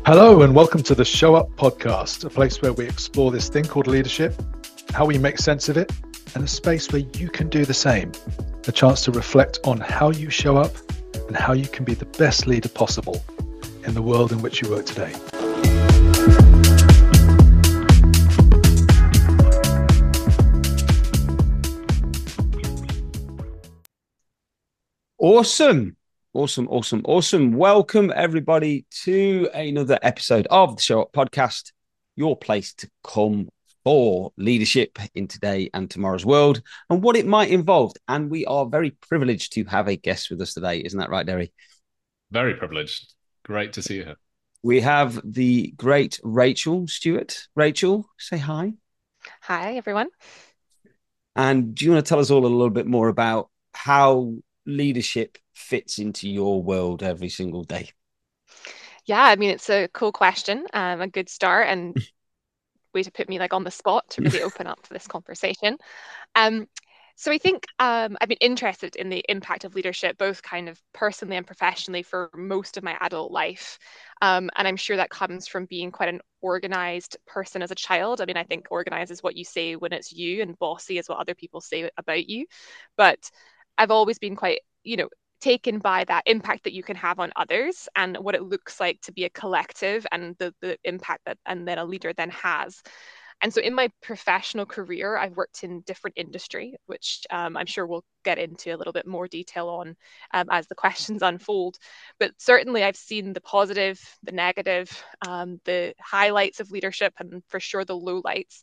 Hello and welcome to the Show Up podcast, a place where we explore this thing called leadership, how we make sense of it, and a space where you can do the same. A chance to reflect on how you show up and how you can be the best leader possible in the world in which you work today. Awesome. Welcome everybody to another episode of the Show Up podcast, your place to come for leadership in today and tomorrow's world and what it might involve. And we are very privileged to have a guest with us today. Isn't that right, Derry? Very privileged. Great to see you here. We have the great Rachel Stewart. Rachel, say hi. Hi, everyone. And do you want to tell us all a little bit more about how leadership fits into your world every single day? Yeah, I mean, it's a cool question, a good start, and way to put me on the spot to really open up this conversation. So I think I've been interested in the impact of leadership, both kind of personally and professionally, for most of my adult life. And I'm sure that comes from being quite an organized person as a child. I mean, I think organized is what you say when it's you, and bossy is what other people say about you. But I've always been quite, taken by that impact that you can have on others and what it looks like to be a collective and the impact that and then a leader then has. And so in my professional career, I've worked in different industry, which I'm sure we'll get into a little bit more detail on as the questions unfold. But certainly I've seen the positive, the negative, the highlights of leadership, and for sure the lowlights.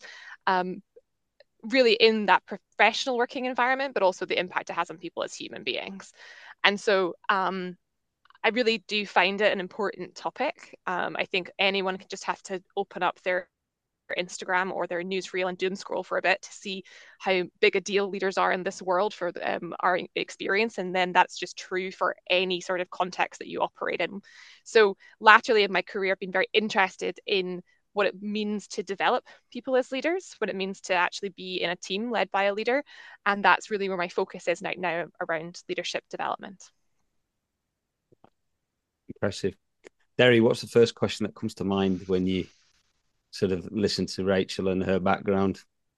Really in that professional working environment, but also the impact it has on people as human beings. And so I really do find it an important topic. I think anyone can just have to open up their Instagram or their newsreel and doom scroll for a bit to see how big a deal leaders are in this world for our experience. And then that's just true for any sort of context that you operate in. So laterally in my career, I've been very interested in what it means to develop people as leaders, what it means to actually be in a team led by a leader. And that's really where my focus is now around leadership development. Impressive. Derry, what's the first question that comes to mind when you sort of listen to Rachel and her background?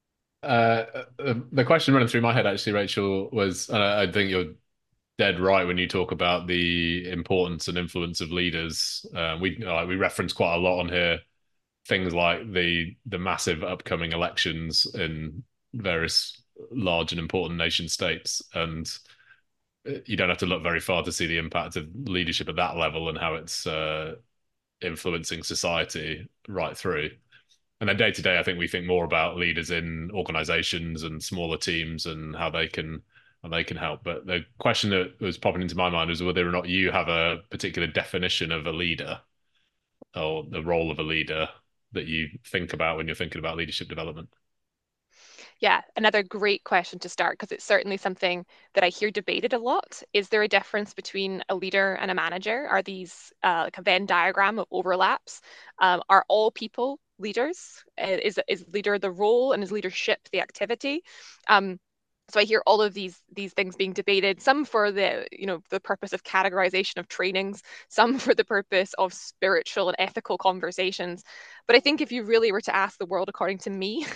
The question running through my head, actually, Rachel, was, and I think you're dead right when you talk about the importance and influence of leaders. We reference quite a lot on here things like the massive upcoming elections in various large and important nation states, and you don't have to look very far to see the impact of leadership at that level and how it's influencing society right through. And then day to day, I think we think more about leaders in organizations and smaller teams and how they can help. But the question that was popping into my mind was whether or not you have a particular definition of a leader or the role of a leader that you think about when you're thinking about leadership development. Yeah, another great question to start, because it's certainly something that I hear debated a lot. Is there a difference between a leader and a manager? Are these like a Venn diagram of overlaps? Are all people leaders? Is leader the role, and is leadership the activity? So I hear all of these things being debated, some for the purpose of categorization of trainings, some for the purpose of spiritual and ethical conversations. But I think if you really were to ask the world according to me,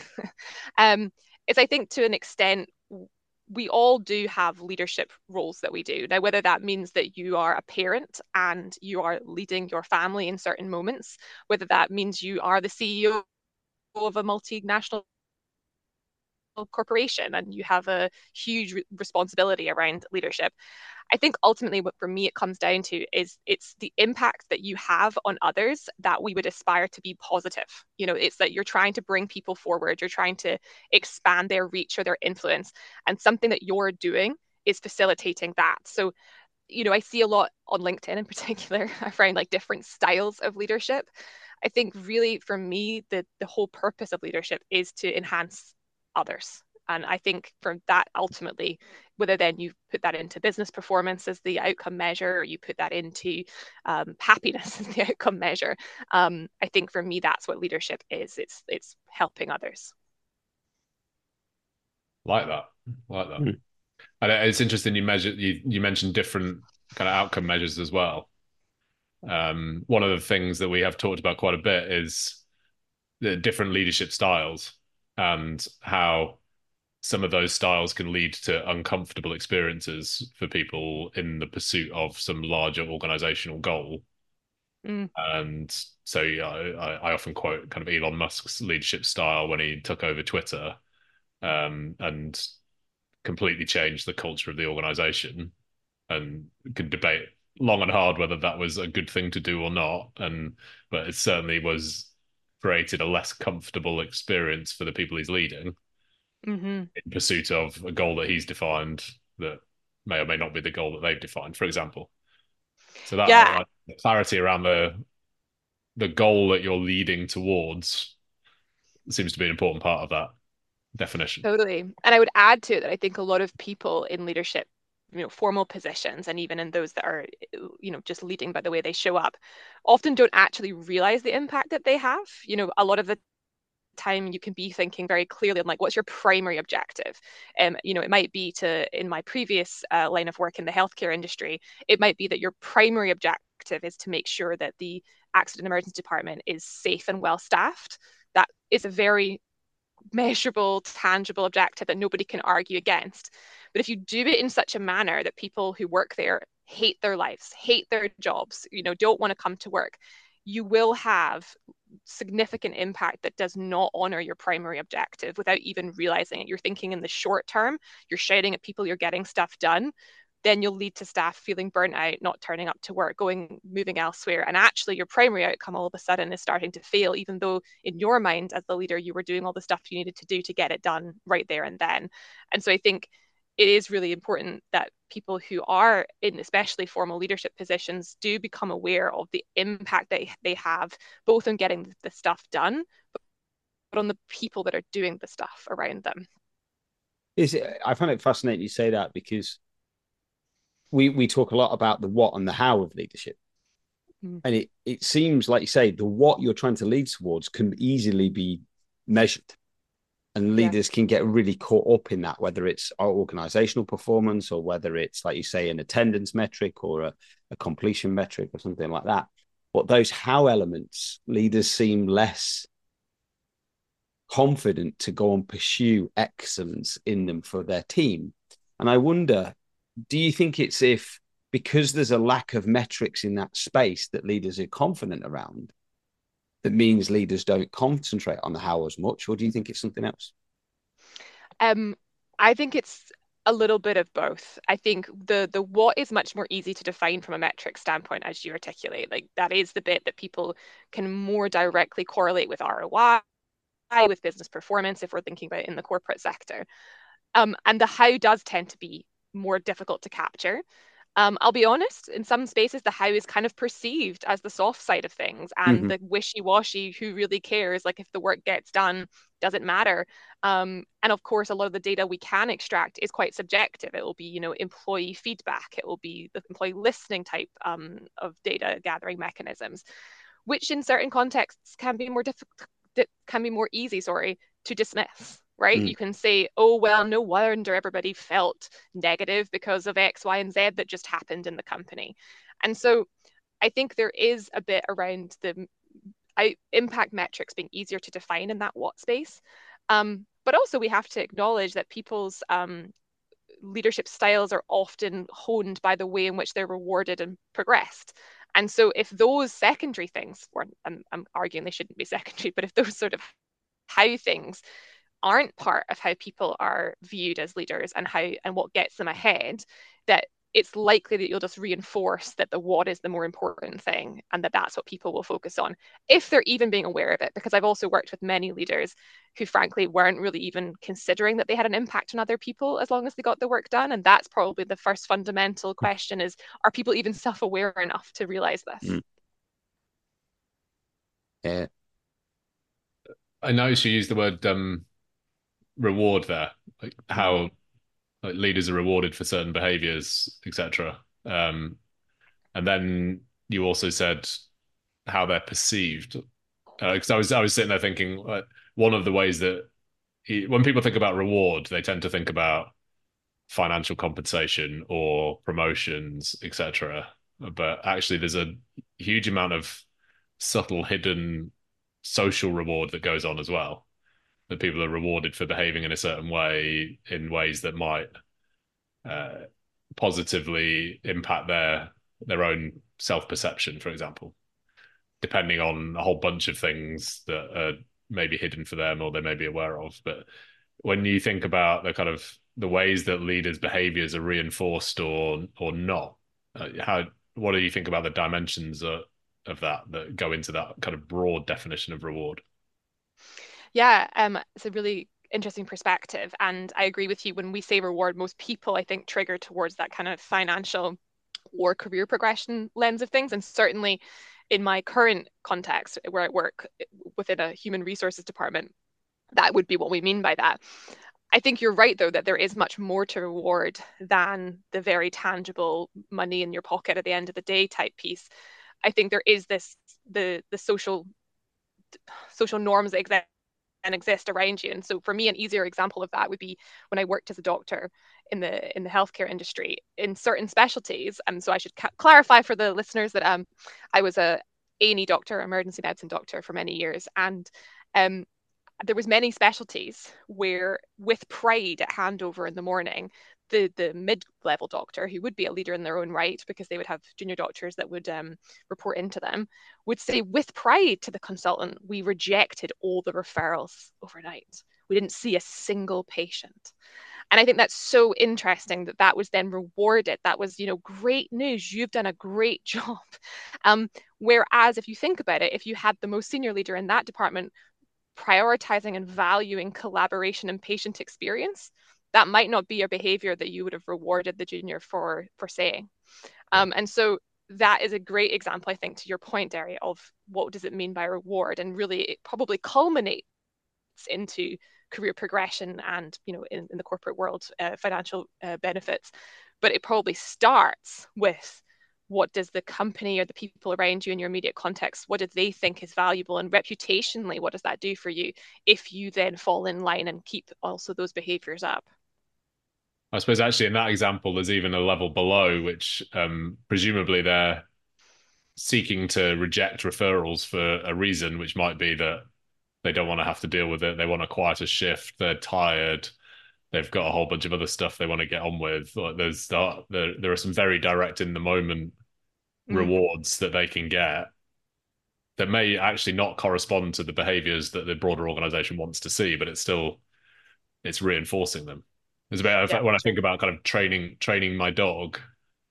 I think to an extent we all do have leadership roles that we do. Now, whether that means that you are a parent and you are leading your family in certain moments, whether that means you are the CEO of a multinational corporation and you have a huge responsibility around leadership. I think ultimately what for me it comes down to is it's the impact that you have on others that we would aspire to be positive. It's that you're trying to bring people forward, you're trying to expand their reach or their influence, and something that you're doing is facilitating that. So I see a lot on LinkedIn in particular around different styles of leadership. I think really for me the whole purpose of leadership is to enhance others. And I think from that, ultimately, whether then you put that into business performance as the outcome measure, or you put that into happiness as the outcome measure, I think for me, that's what leadership is. It's helping others. Like that. And it's interesting you mentioned different kind of outcome measures as well. One of the things that we have talked about quite a bit is the different leadership styles and how some of those styles can lead to uncomfortable experiences for people in the pursuit of some larger organizational goal. And so I often quote kind of Elon Musk's leadership style when he took over Twitter, and completely changed the culture of the organization, and could debate long and hard whether that was a good thing to do or not. But it certainly was created a less comfortable experience for the people he's leading in pursuit of a goal that he's defined that may or may not be the goal that they've defined, for example. So that the clarity around the goal that you're leading towards seems to be an important part of that definition. Totally. And I would add to it that I think a lot of people in leadership, formal positions, and even in those that are, just leading by the way they show up, often don't actually realize the impact that they have. A lot of the time you can be thinking very clearly on like, what's your primary objective? It might be in my previous line of work in the healthcare industry, it might be that your primary objective is to make sure that the accident emergency department is safe and well staffed. That is a very measurable, tangible objective that nobody can argue against. But if you do it in such a manner that people who work there hate their lives, hate their jobs, don't want to come to work, you will have significant impact that does not honor your primary objective without even realizing it. You're thinking in the short term, you're shouting at people, you're getting stuff done. Then you'll lead to staff feeling burnt out, not turning up to work, moving elsewhere. And actually your primary outcome all of a sudden is starting to fail, even though in your mind as the leader, you were doing all the stuff you needed to do to get it done right there and then. And so I think it is really important that people who are in especially formal leadership positions do become aware of the impact they have, both on getting the stuff done, but on the people that are doing the stuff around them. I find it fascinating you say that, because we talk a lot about the what and the how of leadership. And it seems like you say, the what you're trying to lead towards can easily be measured. And leaders can get really caught up in that, whether it's our organizational performance or whether it's, like you say, an attendance metric or a completion metric or something like that. But those how elements, leaders seem less confident to go and pursue excellence in them for their team. And I wonder, do you think it's because there's a lack of metrics in that space that leaders are confident around, that means leaders don't concentrate on the how as much, or do you think it's something else? I think it's a little bit of both. I think the what is much more easy to define from a metric standpoint, as you articulate. Like that is the bit that people can more directly correlate with ROI, with business performance, if we're thinking about it in the corporate sector. And the how does tend to be more difficult to capture. I'll be honest, in some spaces, the how is kind of perceived as the soft side of things, and the wishy-washy, who really cares? Like if the work gets done, doesn't matter. And of course, a lot of the data we can extract is quite subjective. It will be, employee feedback. It will be the employee listening type of data gathering mechanisms, which in certain contexts can be more easy, to dismiss. Right? You can say, oh, well, no wonder everybody felt negative because of X, Y, and Z that just happened in the company. And so I think there is a bit around the impact metrics being easier to define in that what space. But also we have to acknowledge that people's leadership styles are often honed by the way in which they're rewarded and progressed. And so if those secondary things, or I'm arguing they shouldn't be secondary, but if those sort of how things aren't part of how people are viewed as leaders and what gets them ahead, that it's likely that you'll just reinforce that the what is the more important thing, and that's what people will focus on, if they're even being aware of it. Because I've also worked with many leaders who frankly weren't really even considering that they had an impact on other people as long as they got the work done. And that's probably the first fundamental question, is, are people even self-aware enough to realize this? Yeah. I noticed you used the word reward there, like how leaders are rewarded for certain behaviors, etc. And then you also said how they're perceived. Because I was sitting there thinking, one of the ways that when people think about reward, they tend to think about financial compensation or promotions, etc. but actually there's a huge amount of subtle hidden social reward that goes on as well, that people are rewarded for behaving in a certain way, in ways that might uh, positively impact their own self-perception, for example, depending on a whole bunch of things that are maybe hidden for them or they may be aware of. But when you think about the kind of the ways that leaders' behaviors are reinforced or not, how what do you think about the dimensions of that go into that kind of broad definition of reward? Yeah, it's a really interesting perspective. And I agree with you. When we say reward, most people, I think, trigger towards that kind of financial or career progression lens of things. And certainly in my current context, where I work within a human resources department, that would be what we mean by that. I think you're right, though, that there is much more to reward than the very tangible money in your pocket at the end of the day type piece. I think there is the social norms that exist around you. And so for me, an easier example of that would be when I worked as a doctor in the healthcare industry in certain specialties. So I should clarify for the listeners that I was a A&E doctor, emergency medicine doctor for many years, and um, there was many specialties where, with pride at handover in the morning, the mid-level doctor, who would be a leader in their own right because they would have junior doctors that would report into them, would say with pride to the consultant, "We rejected all the referrals overnight. We didn't see a single patient." And I think that's so interesting that that was then rewarded. That was, great news. You've done a great job. Whereas if you think about it, if you had the most senior leader in that department prioritizing and valuing collaboration and patient experience, that might not be a behavior that you would have rewarded the junior for saying. And so that is a great example, I think, to your point, Derry, of what does it mean by reward, and really it probably culminates into career progression and, in the corporate world, financial benefits. But it probably starts with, what does the company or the people around you in your immediate context, what do they think is valuable? And reputationally, what does that do for you if you then fall in line and keep also those behaviors up? I suppose actually in that example, there's even a level below, which presumably they're seeking to reject referrals for a reason, which might be that they don't want to have to deal with it. They want a quieter shift. They're tired. They've got a whole bunch of other stuff they want to get on with. Like there are some very direct in the moment rewards that they can get that may actually not correspond to the behaviors that the broader organization wants to see, but it's reinforcing them. It's about when I think about kind of training my dog,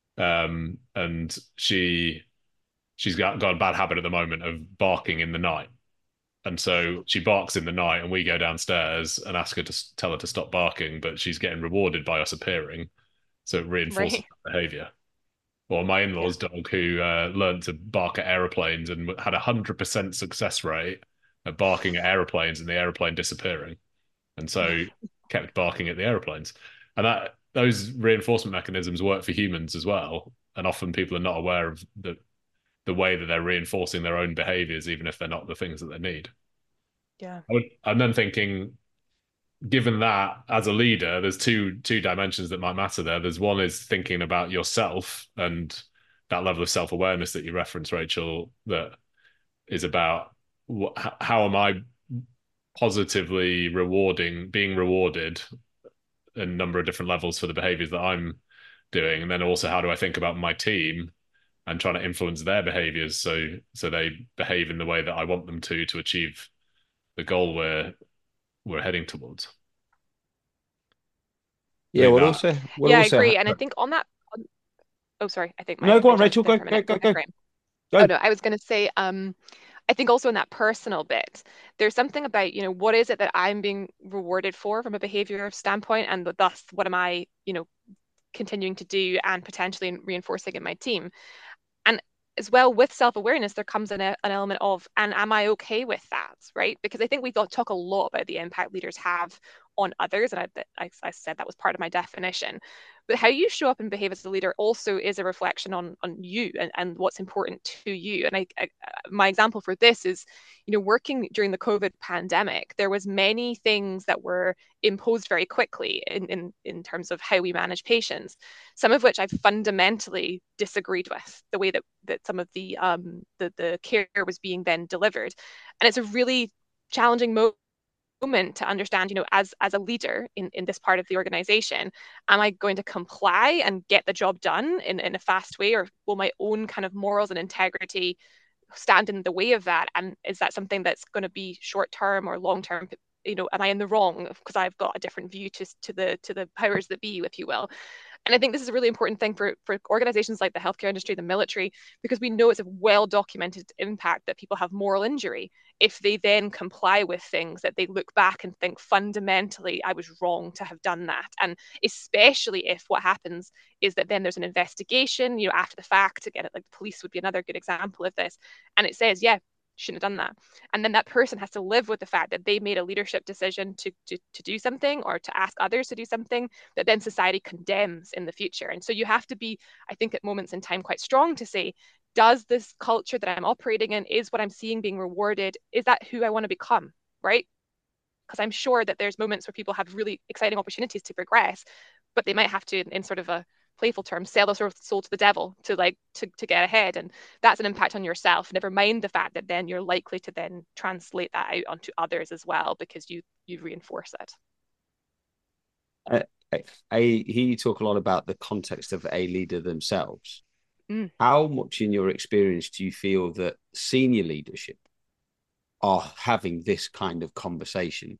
and she's got a bad habit at the moment of barking in the night. And so she barks in the night, and we go downstairs and ask her to tell her to stop barking, but she's getting rewarded by us appearing. So it reinforces that behavior. Or my in-laws' dog, who learned to bark at aeroplanes and had 100% success rate at barking at aeroplanes and the aeroplane disappearing. And so kept barking at the aeroplanes. And those reinforcement mechanisms work for humans as well. And often people are not aware of the way that they're reinforcing their own behaviors, even if they're not the things that they need. Yeah. I'm then thinking, given that as a leader, there's two dimensions that might matter there. There's one is thinking about yourself and that level of self-awareness that you referenced, Rachel, that is about how am I positively being rewarded a number of different levels for the behaviors that I'm doing. And then also, how do I think about my team and trying to influence their behaviors so they behave in the way that I want them to achieve the goal we're heading towards. Yeah, I agree. And I think on that, oh, sorry, I think no, go on, Rachel, go. Oh no, I was going to say, I think also in that personal bit, there's something about, what is it that I'm being rewarded for from a behavior standpoint, and thus what am I, continuing to do and potentially reinforcing in my team. And as well, with self-awareness, there comes an element of, and am I okay with that, right? Because I think we talk a lot about the impact leaders have on others, and I said that was part of my definition. But how you show up and behave as a leader also is a reflection on you and what's important to you. And my example for this is, working during the COVID pandemic, there was many things that were imposed very quickly in terms of how we manage patients, some of which I fundamentally disagreed with, the way that some of the care was being then delivered. And it's a really challenging moment to understand, as a leader in this part of the organization, am I going to comply and get the job done in a fast way, or will my own kind of morals and integrity stand in the way of that? And is that something that's going to be short term or long term? Am I in the wrong because I've got a different view to the powers that be, if you will? And I think this is a really important thing for organizations like the healthcare industry, the military, because we know it's a well-documented impact that people have moral injury if they then comply with things that they look back and think fundamentally, I was wrong to have done that. And especially if what happens is that then there's an investigation, after the fact, again, like the police would be another good example of this. And it says, yeah, shouldn't have done that. And then that person has to live with the fact that they made a leadership decision to do something or to ask others to do something that then society condemns in the future. And so you have to be, I think, at moments in time quite strong to say, does this culture that I'm operating in, is what I'm seeing being rewarded, is that who I want to become, right? Because I'm sure that there's moments where people have really exciting opportunities to progress, but they might have to, in sort of a playful term, sell their soul to the devil to get ahead. And that's an impact on yourself. Never mind the fact that then you're likely to then translate that out onto others as well, because you reinforce it. I hear you talk a lot about the context of a leader themselves. How much in your experience do you feel that senior leadership are having this kind of conversation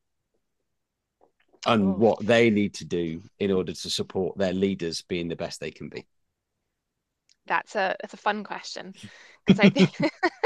and what they need to do in order to support their leaders being the best they can be? That's a fun question, because I think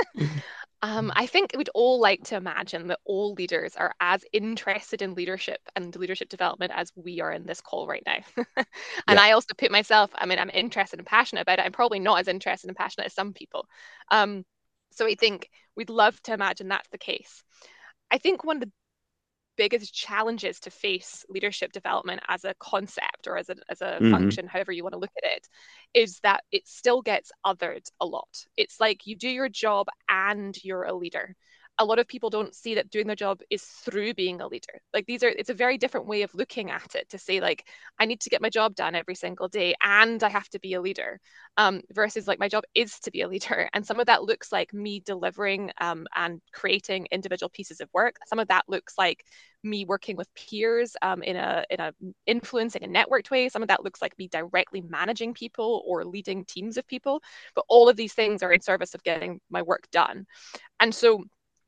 I think we'd all like to imagine that all leaders are as interested in leadership and leadership development as we are in this call right now. And I also put myself, I'm interested and passionate about it. I'm probably not as interested and passionate as some people. So I think we'd love to imagine that's the case. I think one of the biggest challenges to face leadership development as a concept or as a function, however you want to look at it, is that it still gets othered a lot. It's like you do your job and you're a leader. A lot of people don't see that doing their job is through being a leader. Like it's a very different way of looking at it, to say like, I need to get my job done every single day and I have to be a leader, versus like my job is to be a leader. And some of that looks like me delivering and creating individual pieces of work. Some of that looks like me working with peers in a influencing and networked way. Some of that looks like me directly managing people or leading teams of people. But all of these things are in service of getting my work done. And so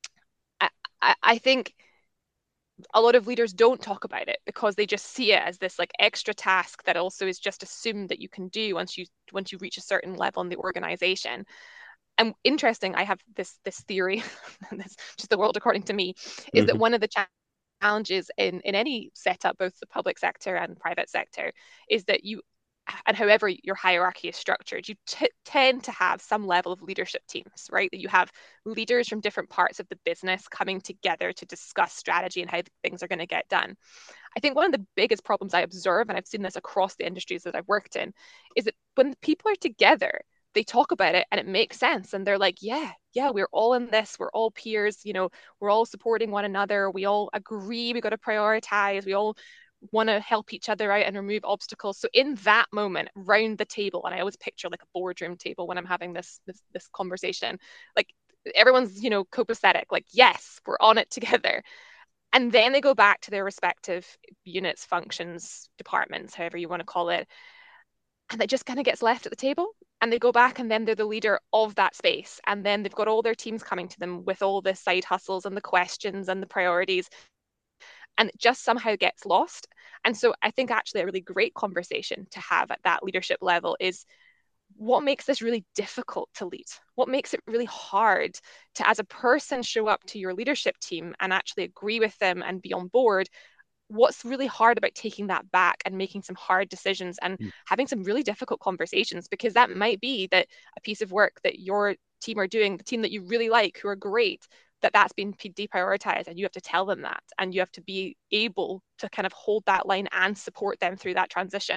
I think a lot of leaders don't talk about it because they just see it as this like extra task that also is just assumed that you can do once you reach a certain level in the organization. And interesting, I have this theory, this just the world according to me, is that one of the challenges in any setup, both the public sector and private sector, is that and however your hierarchy is structured, you tend to have some level of leadership teams, right? That you have leaders from different parts of the business coming together to discuss strategy and how things are going to get done. I think one of the biggest problems I observe, and I've seen this across the industries that I've worked in, is that when people are together, they talk about it and it makes sense. And they're like, yeah, we're all in this. We're all peers, we're all supporting one another. We all agree we got to prioritize. We all want to help each other out and remove obstacles. So in that moment, round the table, and I always picture like a boardroom table when I'm having this conversation, like everyone's, copacetic, like, yes, we're on it together. And then they go back to their respective units, functions, departments, however you want to call it. And it just kind of gets left at the table. And they go back and then they're the leader of that space. And then they've got all their teams coming to them with all the side hustles and the questions and the priorities. And it just somehow gets lost. And so I think actually a really great conversation to have at that leadership level is, what makes this really difficult to lead? What makes it really hard to, as a person, show up to your leadership team and actually agree with them and be on board? What's really hard about taking that back and making some hard decisions and having some really difficult conversations? Because that might be that a piece of work that your team are doing, the team that you really like, who are great, that's been deprioritized, and you have to tell them that, and you have to be able to kind of hold that line and support them through that transition.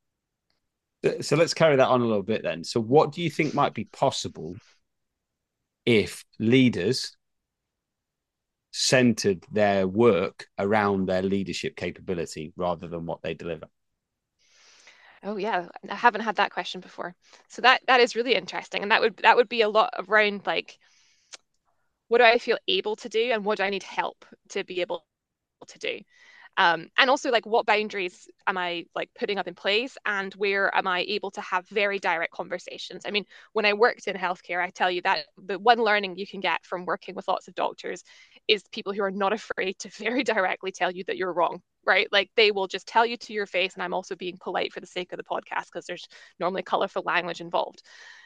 So let's carry that on a little bit then. So what do you think might be possible if leaders centered their work around their leadership capability rather than what they deliver? Oh yeah, I haven't had that question before. So that is really interesting, and that would be a lot around like, what do I feel able to do, and what do I need help to be able to do? And also, like, what boundaries am I like putting up in place, and where am I able to have very direct conversations? I mean, when I worked in healthcare, I tell you that the one learning you can get from working with lots of doctors is people who are not afraid to very directly tell you that you're wrong, right? Like, they will just tell you to your face. And I'm also being polite for the sake of the podcast, because there's normally colorful language involved.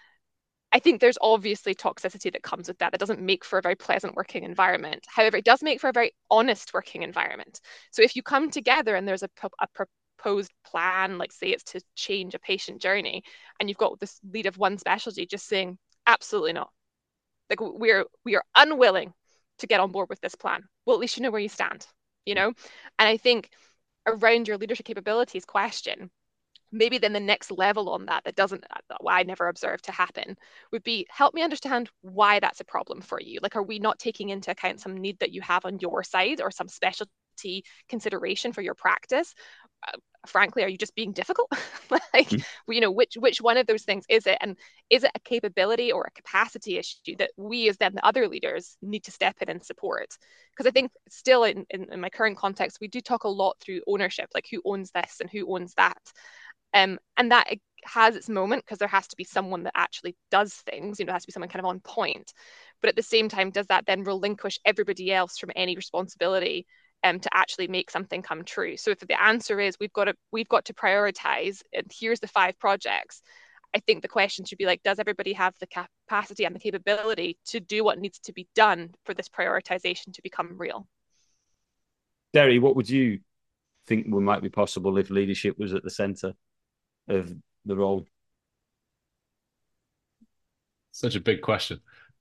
I think there's obviously toxicity that comes with that. That doesn't make for a very pleasant working environment. However, it does make for a very honest working environment. So if you come together and there's a proposed plan, like say it's to change a patient journey, and you've got this lead of one specialty just saying, absolutely not. Like, we are unwilling to get on board with this plan. Well, at least you know where you stand, you know? And I think around your leadership capabilities question, maybe then the next level on that doesn't, I never observed to happen, would be, help me understand why that's a problem for you. Like, are we not taking into account some need that you have on your side, or some specialty consideration for your practice? Frankly, are you just being difficult? Like, you know, which one of those things is it? And is it a capability or a capacity issue that we, as then the other leaders, need to step in and support? Because I think still in my current context, we do talk a lot through ownership, like who owns this and who owns that. And that has its moment, because there has to be someone that actually does things, you know, there has to be someone kind of on point. But at the same time, does that then relinquish everybody else from any responsibility to actually make something come true? So if the answer is we've got to prioritize, and here's the 5 projects, I think the question should be like, does everybody have the capacity and the capability to do what needs to be done for this prioritization to become real? Derry, what would you think might be possible if leadership was at the center of the role? Such a big question.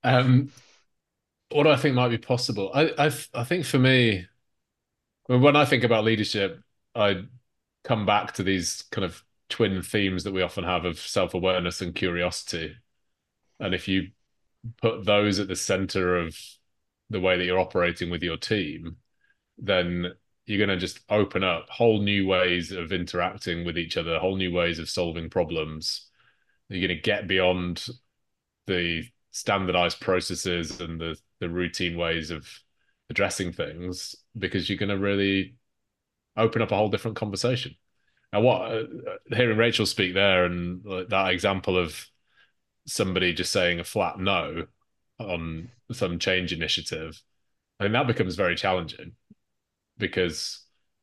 What do I think might be possible? I think for me, when I think about leadership, I come back to these kind of twin themes that we often have of self-awareness and curiosity. And if you put those at the center of the way that you're operating with your team, then you're going to just open up whole new ways of interacting with each other, whole new ways of solving problems. You're going to get beyond the standardized processes and the routine ways of addressing things, because you're going to really open up a whole different conversation. And what hearing Rachel speak there, and that example of somebody just saying a flat no on some change initiative, I think that becomes very challenging, because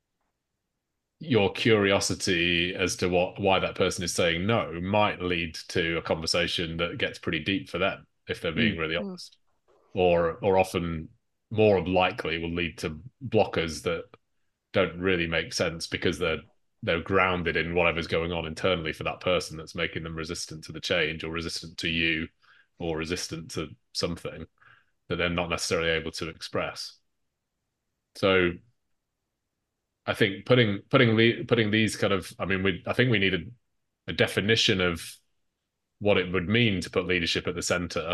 your curiosity as to why that person is saying no might lead to a conversation that gets pretty deep for them, if they're being really honest, or often more likely will lead to blockers that don't really make sense, because they're grounded in whatever's going on internally for that person that's making them resistant to the change, or resistant to you, or resistant to something that they're not necessarily able to express. So I think putting these kind of, I mean, I think we need a definition of what it would mean to put leadership at the center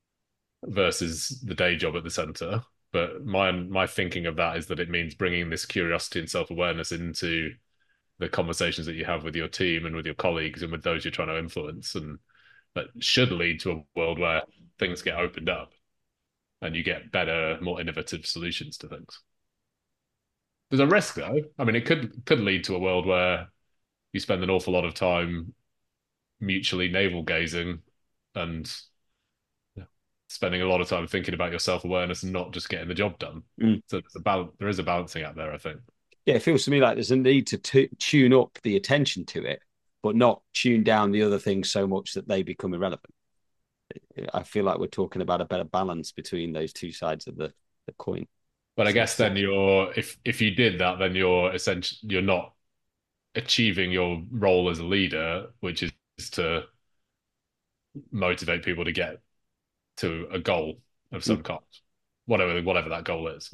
versus the day job at the center. But my thinking of that is that it means bringing this curiosity and self-awareness into the conversations that you have with your team and with your colleagues and with those you're trying to influence, and that should lead to a world where things get opened up and you get better, more innovative solutions to things. There's a risk, though. I mean, it could lead to a world where you spend an awful lot of time mutually navel gazing and spending a lot of time thinking about your self-awareness and not just getting the job done. So there is a balancing out there, I think. Yeah, it feels to me like there's a need to tune up the attention to it, but not tune down the other things so much that they become irrelevant. I feel like we're talking about a better balance between those two sides of the coin. But I guess then if you did that, then you're not achieving your role as a leader, which is to motivate people to get to a goal of some kind. whatever that goal is.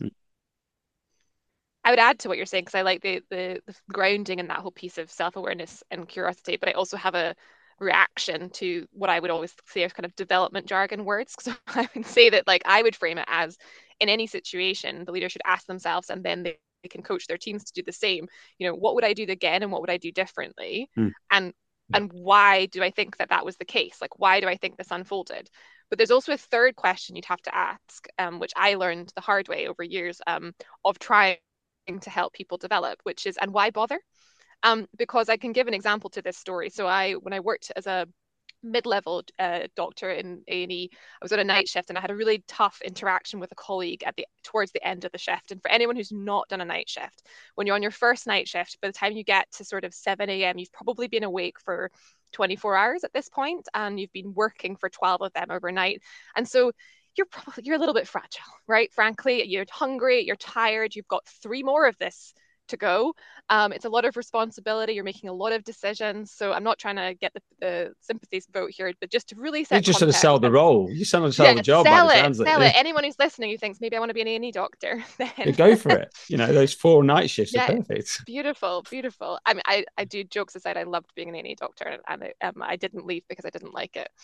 I would add to what you're saying, because I like the grounding in that whole piece of self-awareness and curiosity, but I also have a reaction to what I would always say are kind of development jargon words. So I would say that, like, I would frame it as, in any situation, the leader should ask themselves, and then they can coach their teams to do the same. What would I do again, and what would I do differently? And why do I think that was the case? Like, why do I think this unfolded? But there's also a third question you'd have to ask, which I learned the hard way over years, of trying to help people develop, which is, and why bother? Because I can give an example to this story. So when I worked as a mid-level doctor in A&E, I was on a night shift, and I had a really tough interaction with a colleague towards the end of the shift. And for anyone who's not done a night shift, when you're on your first night shift, by the time you get to sort of 7 a.m., you've probably been awake for 24 hours at this point, and you've been working for 12 of them overnight. And so you're a little bit fragile, right? Frankly, you're hungry, you're tired, you've got 3 more of this to go. It's a lot of responsibility. You're making a lot of decisions. So I'm not trying to get the sympathies vote here, but just to really set you just sort of sell the role. You sell the job. Sell it. Anyone who's listening who thinks maybe I want to be an A&E doctor, then go for it. Those 4 night shifts are perfect. Beautiful. I mean, I do, jokes aside, I loved being an A&E doctor, and I didn't leave because I didn't like it.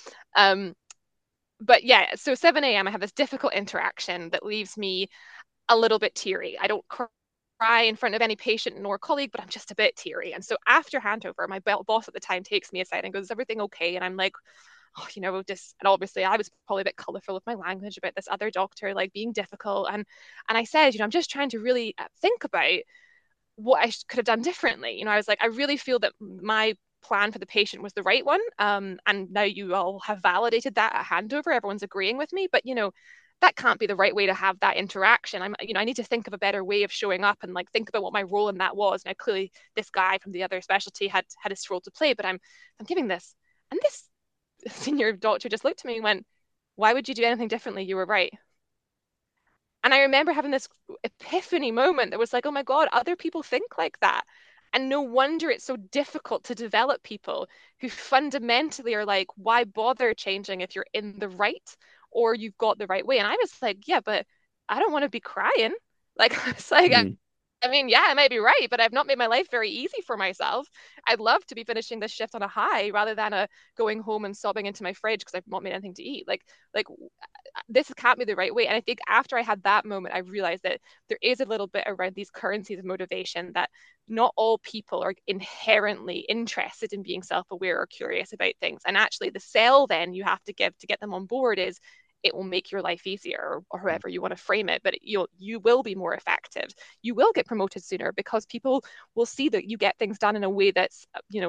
But yeah, so 7 a.m. I have this difficult interaction that leaves me a little bit teary. I don't cry in front of any patient nor colleague, but I'm just a bit teary. And so after handover, my boss at the time takes me aside and goes, "Is everything okay?" And I'm like, "Oh, and obviously I was probably a bit colorful with my language about this other doctor, like, being difficult. And I said, I'm just trying to really think about what I could have done differently. I was like, I really feel that my plan for the patient was the right one. And now you all have validated that at handover. Everyone's agreeing with me, but that can't be the right way to have that interaction. I need to think of a better way of showing up, and, like, think about what my role in that was. Now, clearly this guy from the other specialty had his role to play, but I'm giving this." And this senior doctor just looked at me and went, "Why would you do anything differently? You were right." And I remember having this epiphany moment that was like, oh my God, other people think like that. And no wonder it's so difficult to develop people who fundamentally are like, why bother changing if you're in the right, or you've got the right way? And I was like, yeah, but I don't want to be crying. Like, I was like, I mean, yeah, I might be right, but I've not made my life very easy for myself. I'd love to be finishing this shift on a high rather than going home and sobbing into my fridge because I've not made anything to eat. Like this can't be the right way. And I think after I had that moment, I realized that there is a little bit around these currencies of motivation, that not all people are inherently interested in being self-aware or curious about things. And actually the sell then you have to give to get them on board is, it will make your life easier, or however you want to frame it, but you will be more effective. You will get promoted sooner because people will see that you get things done in a way that's,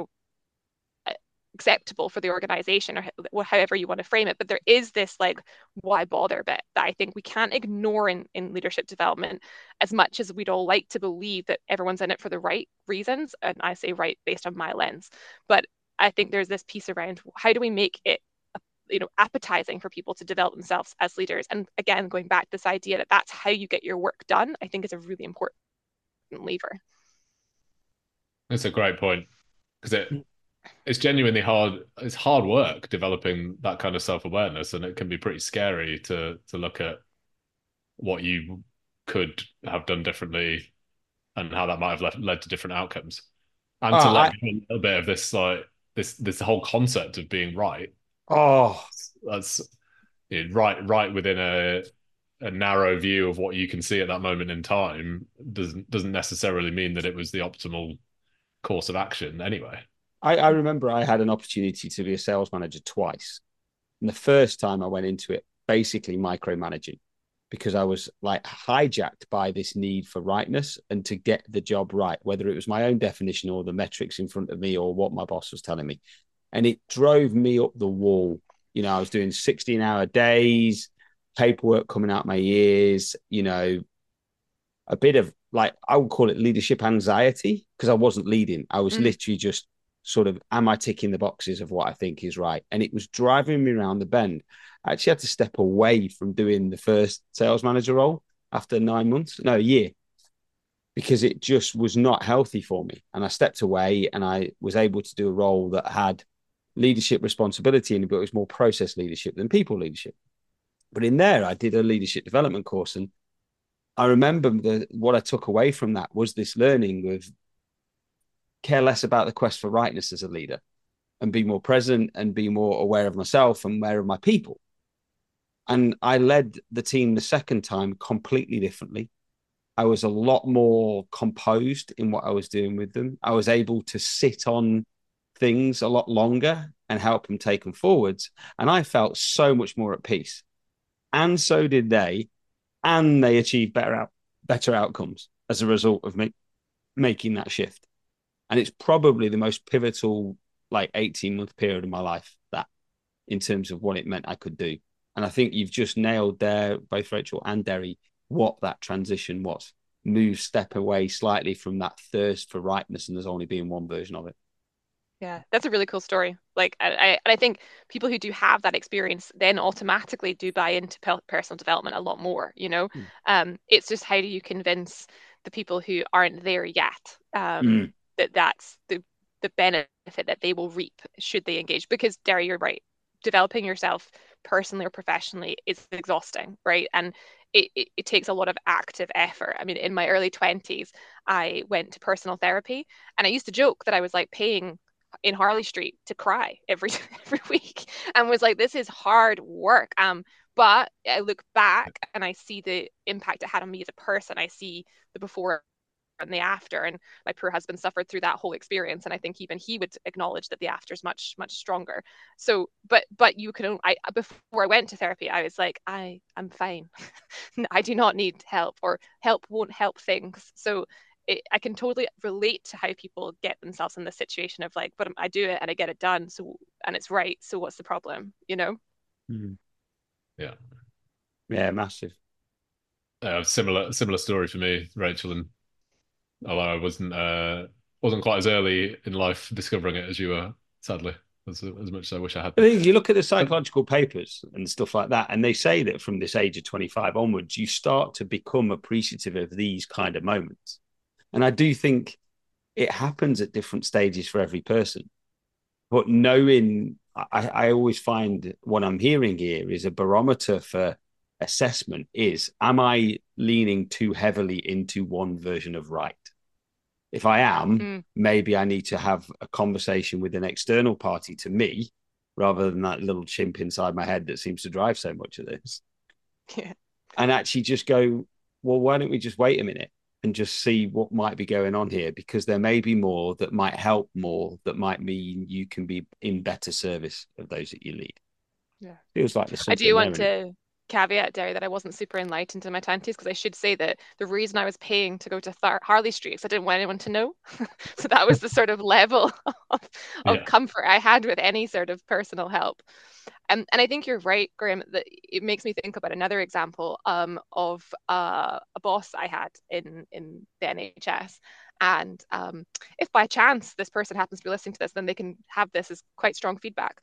acceptable for the organization, or however you want to frame it. But there is this, like, why bother bit that I think we can't ignore in leadership development, as much as we'd all like to believe that everyone's in it for the right reasons. And I say right based on my lens. But I think there's this piece around, how do we make it appetizing for people to develop themselves as leaders? And again, going back to this idea that that's how you get your work done, I think is a really important lever. That's a great point, because it's genuinely hard. It's hard work developing that kind of self-awareness, and it can be pretty scary to look at what you could have done differently and how that might have led to different outcomes. And to let a little bit of this, like this whole concept of being right. That's right within a narrow view of what you can see at that moment in time doesn't necessarily mean that it was the optimal course of action anyway. I remember I had an opportunity to be a sales manager twice. And the first time I went into it, basically micromanaging, because I was like hijacked by this need for rightness and to get the job right, whether it was my own definition or the metrics in front of me or what my boss was telling me. And it drove me up the wall. I was doing 16-hour days, paperwork coming out my ears, a bit of, like, I would call it leadership anxiety, because I wasn't leading. I was literally just sort of, am I ticking the boxes of what I think is right? And it was driving me around the bend. I actually had to step away from doing the first sales manager role after a year, because it just was not healthy for me. And I stepped away, and I was able to do a role that had leadership responsibility in it, but it was more process leadership than people leadership. But in there, I did a leadership development course, and I remember what I took away from that was this learning of care less about the quest for rightness as a leader, and be more present and be more aware of myself and aware of my people. And I led the team the second time completely differently. I was a lot more composed in what I was doing with them. I was able to sit on things a lot longer and help them take them forwards. And I felt so much more at peace. And so did they. And they achieved better outcomes as a result of making that shift. And it's probably the most pivotal, 18-month period of my life, that in terms of what it meant I could do. And I think you've just nailed there, both Rachel and Derry, what that transition was. Step away slightly from that thirst for rightness, and there's only been one version of it. Yeah, that's a really cool story. I think people who do have that experience then automatically do buy into personal development a lot more, It's just, how do you convince the people who aren't there yet that that's the benefit that they will reap should they engage? Because Derry, you're right. Developing yourself personally or professionally is exhausting, right? And it takes a lot of active effort. I mean, in my early 20s, I went to personal therapy, and I used to joke that I was paying in Harley Street to cry every week, and was like, this is hard work. But I look back and I see the impact it had on me as a person. I see the before and the after, and my poor husband suffered through that whole experience, and I think even he would acknowledge that the after is much stronger. So but you can before I went to therapy, I was like, I'm fine. I do not need help, or help won't help things. So I can totally relate to how people get themselves in the situation of but I do it and I get it done, so, and it's right, so what's the problem, Yeah, massive. Similar story for me, Rachel, and although I wasn't quite as early in life discovering it as you were, sadly, as much as I wish I had. I think you look at the psychological papers and stuff like that, and they say that from this age of 25 onwards, you start to become appreciative of these kind of moments. And I do think it happens at different stages for every person. But I always find what I'm hearing here is a barometer for assessment is, am I leaning too heavily into one version of right? If I am, maybe I need to have a conversation with an external party to me, rather than that little chimp inside my head that seems to drive so much of this. Yeah. And actually just go, well, why don't we just wait a minute and just see what might be going on here? Because there may be more that might help, more that might mean you can be in better service of those that you lead. Yeah. Feels like there's I something do want to caveat, Derry, that I wasn't super enlightened in my 20s, because I should say that the reason I was paying to go to Harley Street is I didn't want anyone to know. So that was the sort of level of comfort I had with any sort of personal help. And I think you're right, Graham, that it makes me think about another example of a boss I had in the NHS. And if by chance this person happens to be listening to this, then they can have this as quite strong feedback,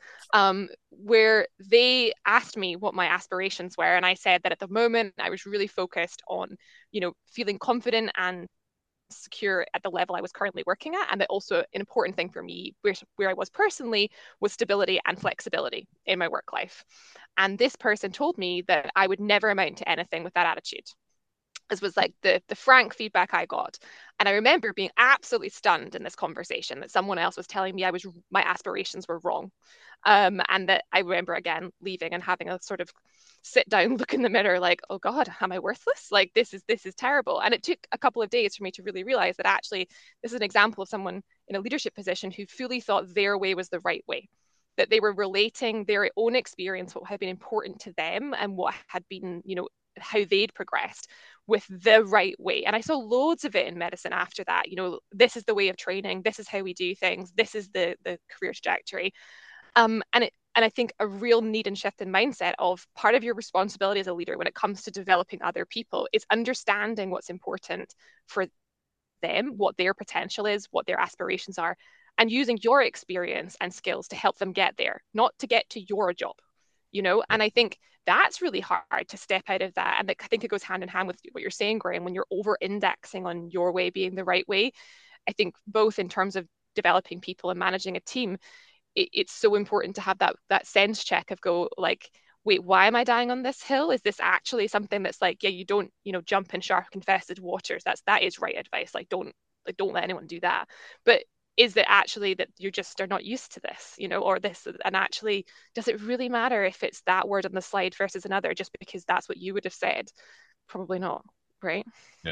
where they asked me what my aspirations were. And I said that at the moment I was really focused on, feeling confident and secure at the level I was currently working at, and that also an important thing for me where I was personally was stability and flexibility in my work life. And this person told me that I would never amount to anything with that attitude. This was the frank feedback I got. And I remember being absolutely stunned in this conversation that someone else was telling me my aspirations were wrong. And that I remember again leaving and having a sort of sit down, look in the mirror, oh God, am I worthless? This is terrible. And it took a couple of days for me to really realize that actually this is an example of someone in a leadership position who fully thought their way was the right way, that they were relating their own experience, what had been important to them and what had been, how they'd progressed with the right way. And I saw loads of it in medicine after that. This is the way of training, this is how we do things, this is the career trajectory. And I think a real need and shift in mindset of part of your responsibility as a leader when it comes to developing other people is understanding what's important for them, what their potential is, what their aspirations are, and using your experience and skills to help them get there, not to get to your job. And I think that's really hard to step out of that. And I think it goes hand in hand with what you're saying, Graham, when you're over indexing on your way being the right way. I think both in terms of developing people and managing a team, it's so important to have that sense check of wait, why am I dying on this hill? Is this actually something that's like, yeah, you don't, jump in shark infested waters. That is right advice. Like don't let anyone do that. But is it actually that you just are not used to this, or this, and actually, does it really matter if it's that word on the slide versus another, just because that's what you would have said? Probably not, right? Yeah.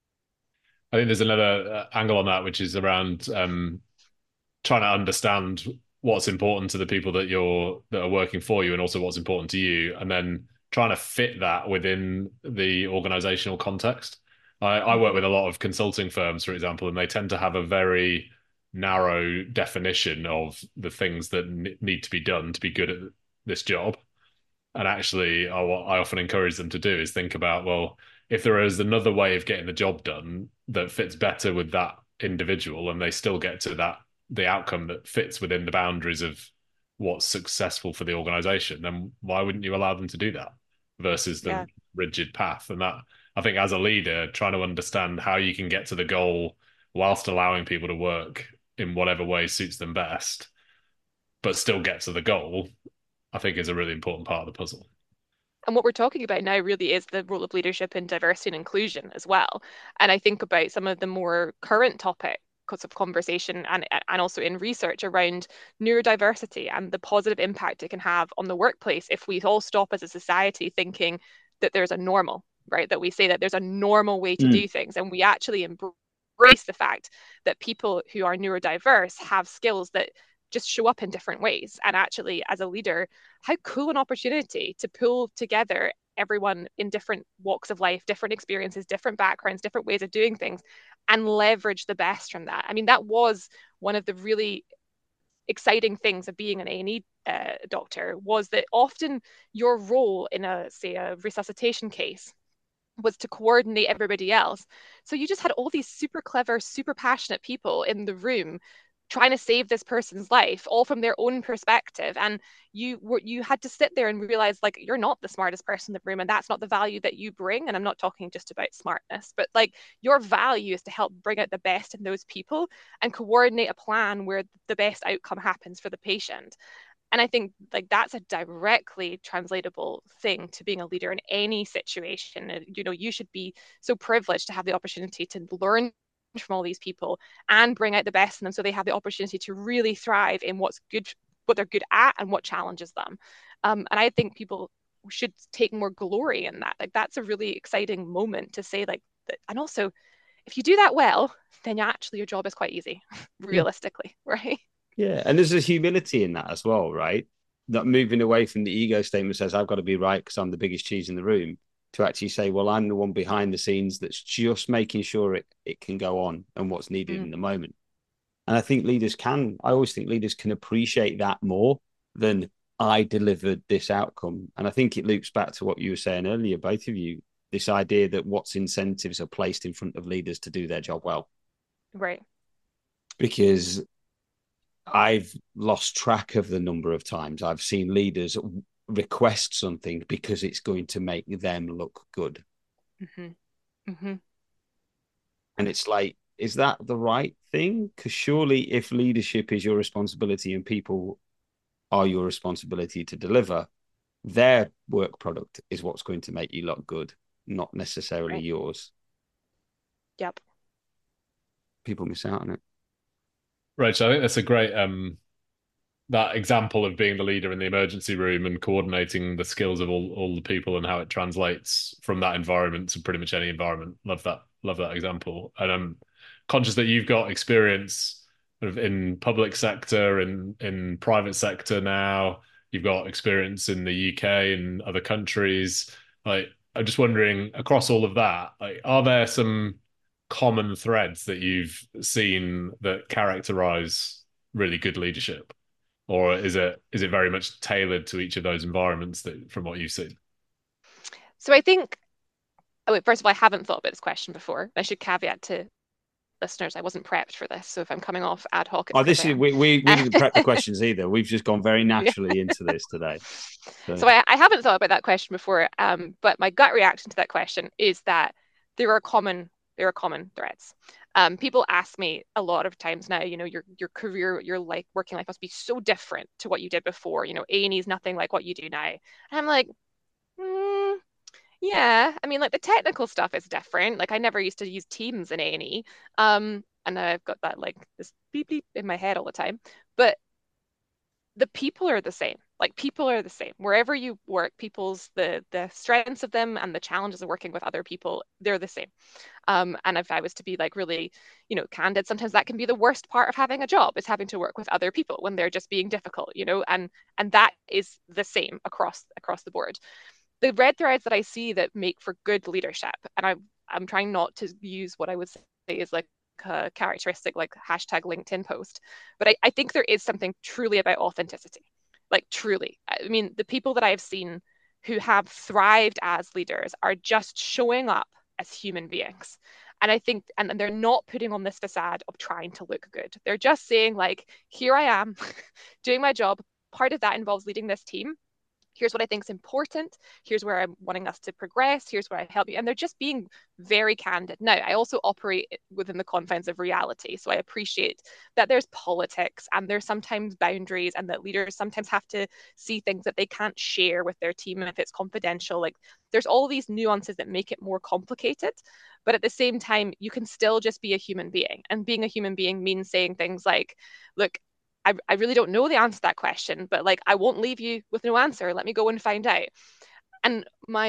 I think there's another angle on that, which is around trying to understand what's important to the people that are working for you, and also what's important to you, and then trying to fit that within the organizational context. I work with a lot of consulting firms, for example, and they tend to have a very narrow definition of the things that need to be done to be good at this job. And actually, what I often encourage them to do is think about, well, if there is another way of getting the job done that fits better with that individual, and they still get to the outcome that fits within the boundaries of what's successful for the organization, then why wouldn't you allow them to do that versus the rigid path? And that, I think, as a leader, trying to understand how you can get to the goal whilst allowing people to work in whatever way suits them best, but still get to the goal, I think is a really important part of the puzzle. And what we're talking about now really is the role of leadership in diversity and inclusion as well. And I think about some of the more current topics of conversation and also in research around neurodiversity and the positive impact it can have on the workplace if we all stop as a society thinking that there's a normal, right? That we say that there's a normal way to do things, and we actually embrace the fact that people who are neurodiverse have skills that just show up in different ways. And actually, as a leader, how cool an opportunity to pull together everyone in different walks of life, different experiences, different backgrounds, different ways of doing things, and leverage the best from that. I mean, that was one of the really exciting things of being an A&E doctor, was that often your role in a resuscitation case was to coordinate everybody else. So you just had all these super clever, super passionate people in the room trying to save this person's life, all from their own perspective. And you had to sit there and realize, like, you're not the smartest person in the room, and that's not the value that you bring. And I'm not talking just about smartness, but like, your value is to help bring out the best in those people and coordinate a plan where the best outcome happens for the patient. And I think like that's a directly translatable thing to being a leader in any situation. You should be so privileged to have the opportunity to learn from all these people and bring out the best in them, so they have the opportunity to really thrive in what they're good at and what challenges them. And I think people should take more glory in that. Like, that's a really exciting moment to say, like, that. And also, if you do that well, then actually your job is quite easy, realistically, right? Yeah, and there's a humility in that as well, right? That moving away from the ego statement says, I've got to be right because I'm the biggest cheese in the room, to actually say, well, I'm the one behind the scenes that's just making sure it can go on and what's needed in the moment. And I always think leaders can appreciate that more than I delivered this outcome. And I think it loops back to what you were saying earlier, both of you, this idea that what's incentives are placed in front of leaders to do their job well. Right. Because I've lost track of the number of times I've seen leaders request something because it's going to make them look good. And it's like, is that the right thing? Because surely if leadership is your responsibility and people are your responsibility to deliver, their work product is what's going to make you look good, not necessarily yours. Yep. People miss out on it. Right. So I think that's a great that example of being the leader in the emergency room and coordinating the skills of all the people and how it translates from that environment to pretty much any environment. Love that example. And I'm conscious that you've got experience sort of in public sector and in private sector now. You've got experience in the UK and other countries. Like, I'm just wondering, across all of that, like, are there some common threads that you've seen that characterize really good leadership? Or is it very much tailored to each of those environments from what you've seen? So I think, first of all, I haven't thought about this question before. I should caveat to listeners, I wasn't prepped for this. So if I'm coming off ad hoc, we didn't prep the questions either. We've just gone very naturally into this today. So I haven't thought about that question before. But my gut reaction to that question is that there are common There are common threads. People ask me a lot of times now, your career, your life, working life must be so different to what you did before. A&E is nothing like what you do now. And I'm like, yeah. I mean, like the technical stuff is different. Like I never used to use Teams in A&E. And now I've got that like this beep beep in my head all the time. But the people are the same. Like people are the same. Wherever you work, people's the strengths of them and the challenges of working with other people, they're the same. And if I was to be like really, candid, sometimes that can be the worst part of having a job is having to work with other people when they're just being difficult, and that is the same across the board. The red threads that I see that make for good leadership, and I'm trying not to use what I would say is like a characteristic like hashtag LinkedIn post, but I think there is something truly about authenticity. Like truly. I mean, the people that I've seen who have thrived as leaders are just showing up as human beings. And I think, and they're not putting on this facade of trying to look good. They're just saying, like, here I am doing my job. Part of that involves leading this team. Here's what I think is important. Here's where I'm wanting us to progress. Here's where I help you. And they're just being very candid. Now, I also operate within the confines of reality. So I appreciate that there's politics and there's sometimes boundaries, and that leaders sometimes have to see things that they can't share with their team if it's confidential. Like there's all these nuances that make it more complicated. But at the same time, you can still just be a human being. And being a human being means saying things like, look, I really don't know the answer to that question, but like I won't leave you with no answer. Let me go and find out. And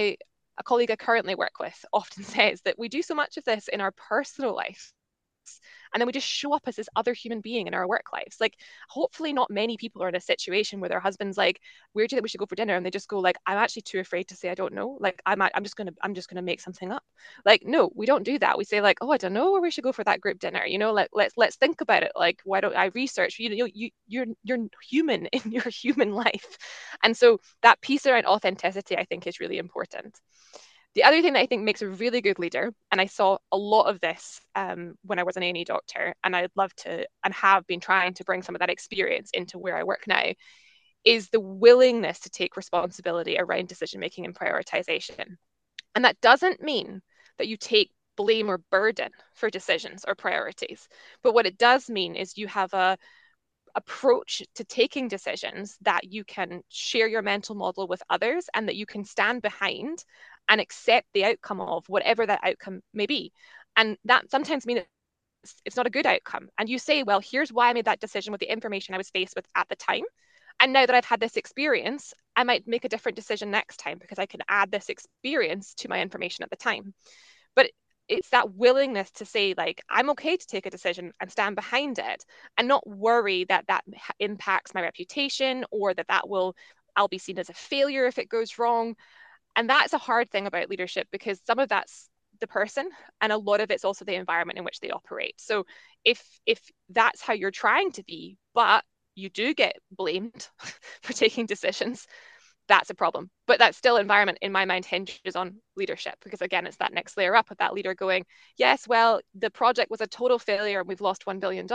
a colleague I currently work with often says that we do so much of this in our personal life, and then we just show up as this other human being in our work lives. Like hopefully not many people are in a situation where their husband's like, where do you think we should go for dinner? And they just go like, I'm actually too afraid to say I don't know. Like I'm just gonna make something up. Like no, we don't do that. We say like, oh, I don't know where we should go for that group dinner. Like let's think about it. Like why don't I research? You're human in your human life. And so that piece around authenticity I think is really important. The other thing that I think makes a really good leader, and I saw a lot of this when I was an A&E doctor, and I'd love to and have been trying to bring some of that experience into where I work now, is the willingness to take responsibility around decision making and prioritization. And that doesn't mean that you take blame or burden for decisions or priorities. But what it does mean is you have a approach to taking decisions that you can share your mental model with others and that you can stand behind and accept the outcome of whatever that outcome may be. And that sometimes means it's not a good outcome. And you say, well, here's why I made that decision with the information I was faced with at the time. And now that I've had this experience, I might make a different decision next time because I can add this experience to my information at the time. But it's that willingness to say like I'm okay to take a decision and stand behind it and not worry that that impacts my reputation or that I'll be seen as a failure if it goes wrong. And that's a hard thing about leadership because some of that's the person and a lot of it's also the environment in which they operate. So if that's how you're trying to be, but you do get blamed for taking decisions, that's a problem. But that still environment in my mind hinges on leadership because again, it's that next layer up of that leader going, yes, well, the project was a total failure and we've lost $1 billion.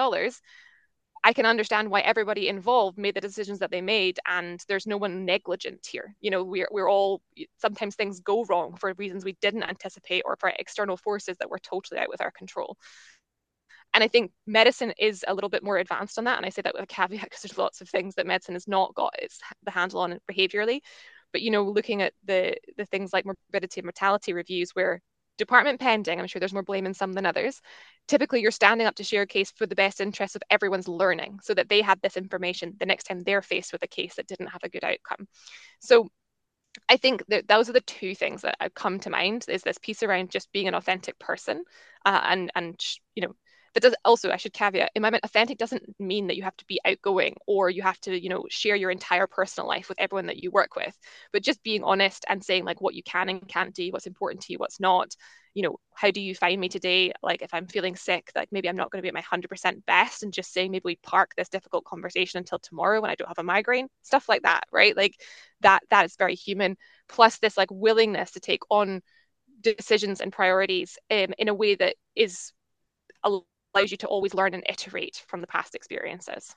I can understand why everybody involved made the decisions that they made, and there's no one negligent here. We're all sometimes things go wrong for reasons we didn't anticipate or for external forces that were totally out with our control. And I think medicine is a little bit more advanced on that. And I say that with a caveat because there's lots of things that medicine has not got the handle on behaviorally. But looking at the things like morbidity and mortality reviews where department pending, I'm sure there's more blame in some than others. Typically, you're standing up to share a case for the best interest of everyone's learning so that they have this information the next time they're faced with a case that didn't have a good outcome. So I think that those are the two things that have come to mind is this piece around just being an authentic person and that does also, I should caveat, in my mind, authentic doesn't mean that you have to be outgoing or you have to, share your entire personal life with everyone that you work with, but just being honest and saying like what you can and can't do, what's important to you, what's not. How do you find me today? Like if I'm feeling sick, like maybe I'm not going to be at my 100% best and just saying maybe we park this difficult conversation until tomorrow when I don't have a migraine, stuff like that, right? Like that is very human. Plus this like willingness to take on decisions and priorities in a way that is allows you to always learn and iterate from the past experiences.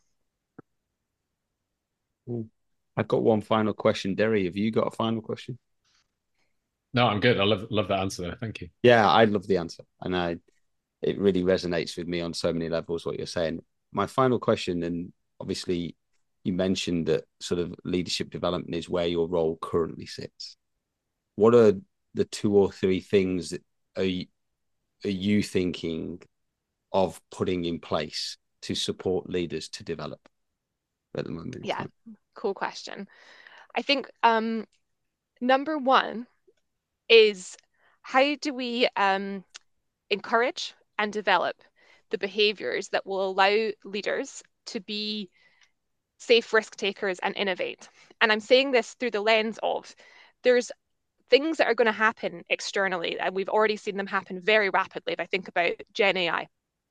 I've got one final question. Derry, have you got a final question? No, I'm good. I love that answer. Thank you. Yeah, I love the answer, and it really resonates with me on so many levels. What you're saying. My final question, and obviously, you mentioned that sort of leadership development is where your role currently sits. What are the 2 or 3 things that are you thinking of putting in place to support leaders to develop at the moment? Yeah, cool question. I think number one is, how do we encourage and develop the behaviors that will allow leaders to be safe risk takers and innovate? And I'm saying this through the lens of, there's things that are going to happen externally, and we've already seen them happen very rapidly. If I think about Gen AI,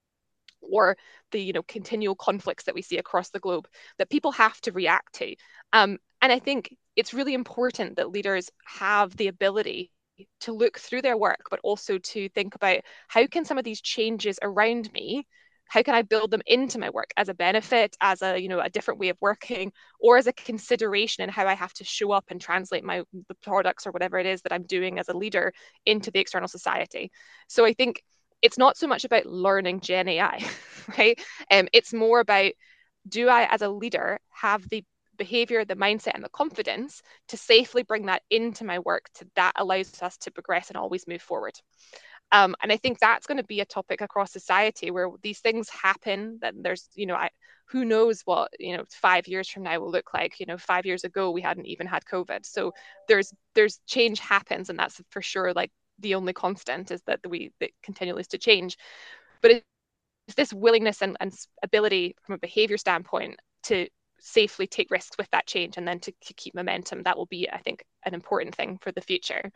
or the continual conflicts that we see across the globe, that people have to react to. And I think it's really important that leaders have the ability to look through their work, but also to think about, how can some of these changes around me, how can I build them into my work as a benefit, as a different way of working, or as a consideration in how I have to show up and translate the products or whatever it is that I'm doing as a leader into the external society. So I think it's not so much about learning Gen AI, right? It's more about, do I, as a leader, have the behavior, the mindset, and the confidence to safely bring that into my work, that allows us to progress and always move forward. And I think that's going to be a topic across society where these things happen. That there's, who knows what 5 years from now will look like. 5 years ago we hadn't even had COVID, so there's change happens, and that's for sure. Like, the only constant is that that continues to change. But it's this willingness and ability from a behavior standpoint to safely take risks with that change, and then to keep momentum. That will be, I think, an important thing for the future.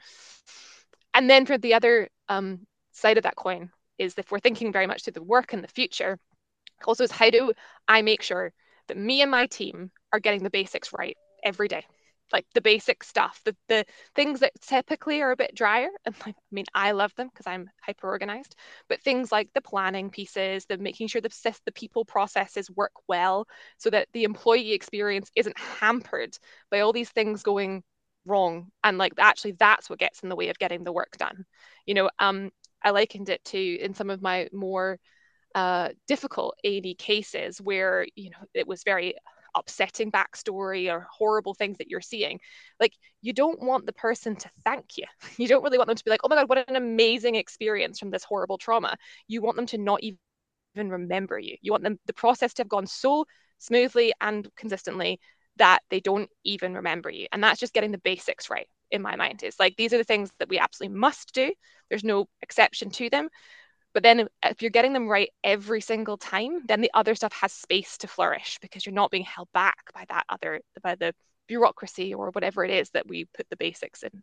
And then for the other side of that coin is, if we're thinking very much to the work in the future, also is, how do I make sure that me and my team are getting the basics right every day? Like the basic stuff, the things that typically are a bit drier. And I love them because I'm hyper organized, but things like the planning pieces, the making sure the people processes work well, so that the employee experience isn't hampered by all these things going wrong. And like, actually, that's what gets in the way of getting the work done. I likened it to, in some of my more difficult A&E cases, where it was very upsetting backstory or horrible things that you're seeing. Like, you don't want the person to thank you. You don't really want them to be like, oh my God, what an amazing experience from this horrible trauma. You want them to not even remember you. You want the process to have gone so smoothly and consistently that they don't even remember you. And that's just getting the basics right, in my mind. It's like, these are the things that we absolutely must do. There's no exception to them. But then if you're getting them right every single time, then the other stuff has space to flourish, because you're not being held back by the bureaucracy or whatever it is that we put the basics in.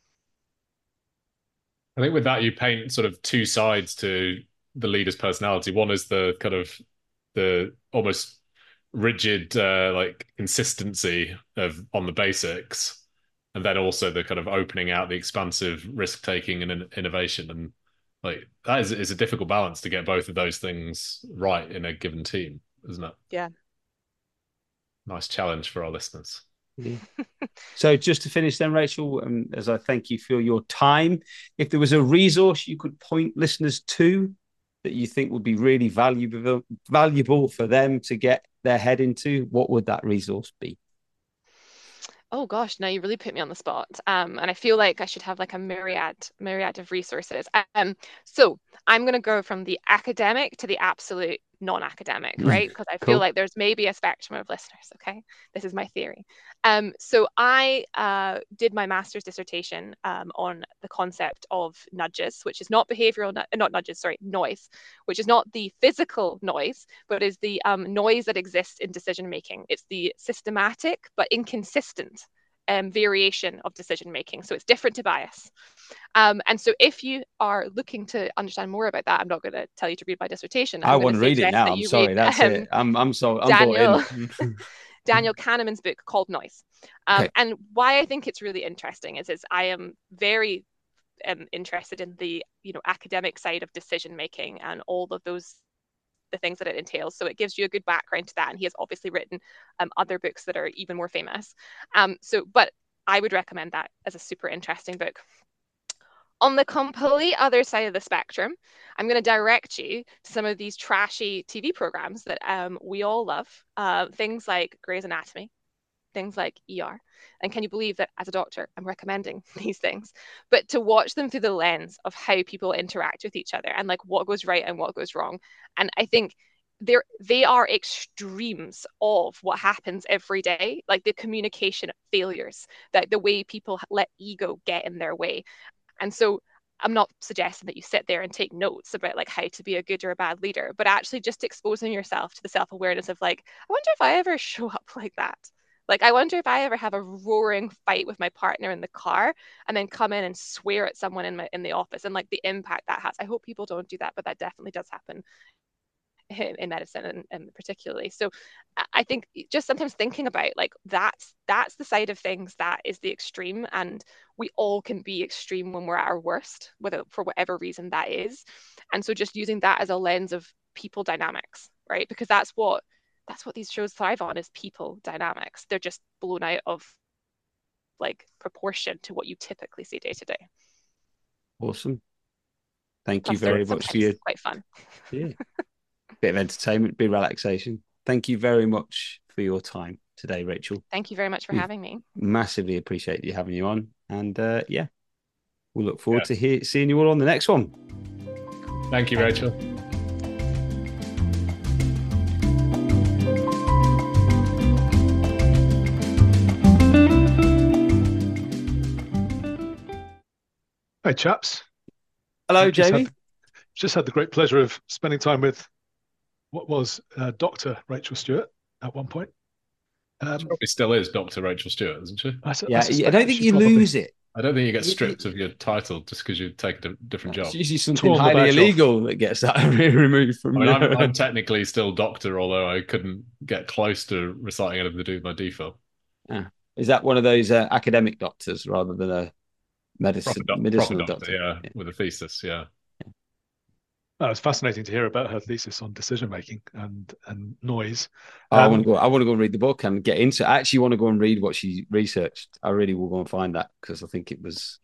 I think with that, you paint sort of 2 sides to the leader's personality. One is the kind of the almost rigid like consistency on the basics, and then also the kind of opening out, the expansive risk taking and innovation. And like, that is a difficult balance to get both of those things right in a given team, isn't it? Yeah. Nice challenge for our listeners. Yeah. So just to finish then, Rachel, as I thank you for your time, if there was a resource you could point listeners to that you think would be really valuable for them to get their head into, what would that resource be? Oh gosh, now you really put me on the spot. And I feel like I should have like a myriad of resources. So I'm going to go from the academic to the absolute non-academic, right? Because I feel like there's maybe a spectrum of listeners. Okay, this is my theory. So I did my master's dissertation on the concept of nudges, which is not noise, which is not the physical noise, but is the noise that exists in decision making. It's the systematic but inconsistent variation of decision making. So it's different to bias. And so if you are looking to understand more about that, I'm not going to tell you to read my dissertation. I want to read it now. I'm sorry. That's it. I'm sorry. Daniel Kahneman's book called Noise. Okay. And why I think it's really interesting is I am very interested in the academic side of decision making and all of the things that it entails. So it gives you a good background to that. And he has obviously written other books that are even more famous. But I would recommend that as a super interesting book. On the complete other side of the spectrum, I'm going to direct you to some of these trashy TV programs that we all love. Things like Grey's Anatomy, things like ER. And can you believe that as a doctor, I'm recommending these things, but to watch them through the lens of how people interact with each other and like what goes right and what goes wrong. And I think they are extremes of what happens every day, like the communication failures, that the way people let ego get in their way. And so I'm not suggesting that you sit there and take notes about like how to be a good or a bad leader, but actually just exposing yourself to the self-awareness of like, I wonder if I ever show up like that. Like, I wonder if I ever have a roaring fight with my partner in the car and then come in and swear at someone in the office and like the impact that has. I hope people don't do that, but that definitely does happen in medicine and particularly. So I think just sometimes thinking about like that's the side of things that is the extreme, and we all can be extreme when we're at our worst, whether for whatever reason that is. And so just using that as a lens of people dynamics, right? Because that's what these shows thrive on, is people dynamics. They're just blown out of like proportion to what you typically see day to day. Awesome. Thank you Plus, they're very much for your quite fun. yeah. Bit of entertainment, bit of relaxation. Thank you very much for your time today, Rachel. Thank you very much for having me. Massively appreciate you having you on. And yeah, we'll look forward to seeing you all on the next one. Thank you, Rachel. Hey, chaps. Hello, Jamie. Just had the great pleasure of spending time with what was Dr. Rachel Stewart at one point. She probably still is Dr. Rachel Stewart, isn't she? I don't think you lose it. I don't think you get stripped of your title just because you take a different job. It's usually something highly illegal that gets that removed from you. I'm technically still doctor, although I couldn't get close to reciting anything to do with my DPhil. Is that one of those academic doctors rather than a medicinal doctor? Yeah, with a thesis, yeah. It was fascinating to hear about her thesis on decision making and noise. I want to go and read the book and get into it. I actually want to go and read what she researched. I really will go and find that, because I think it was,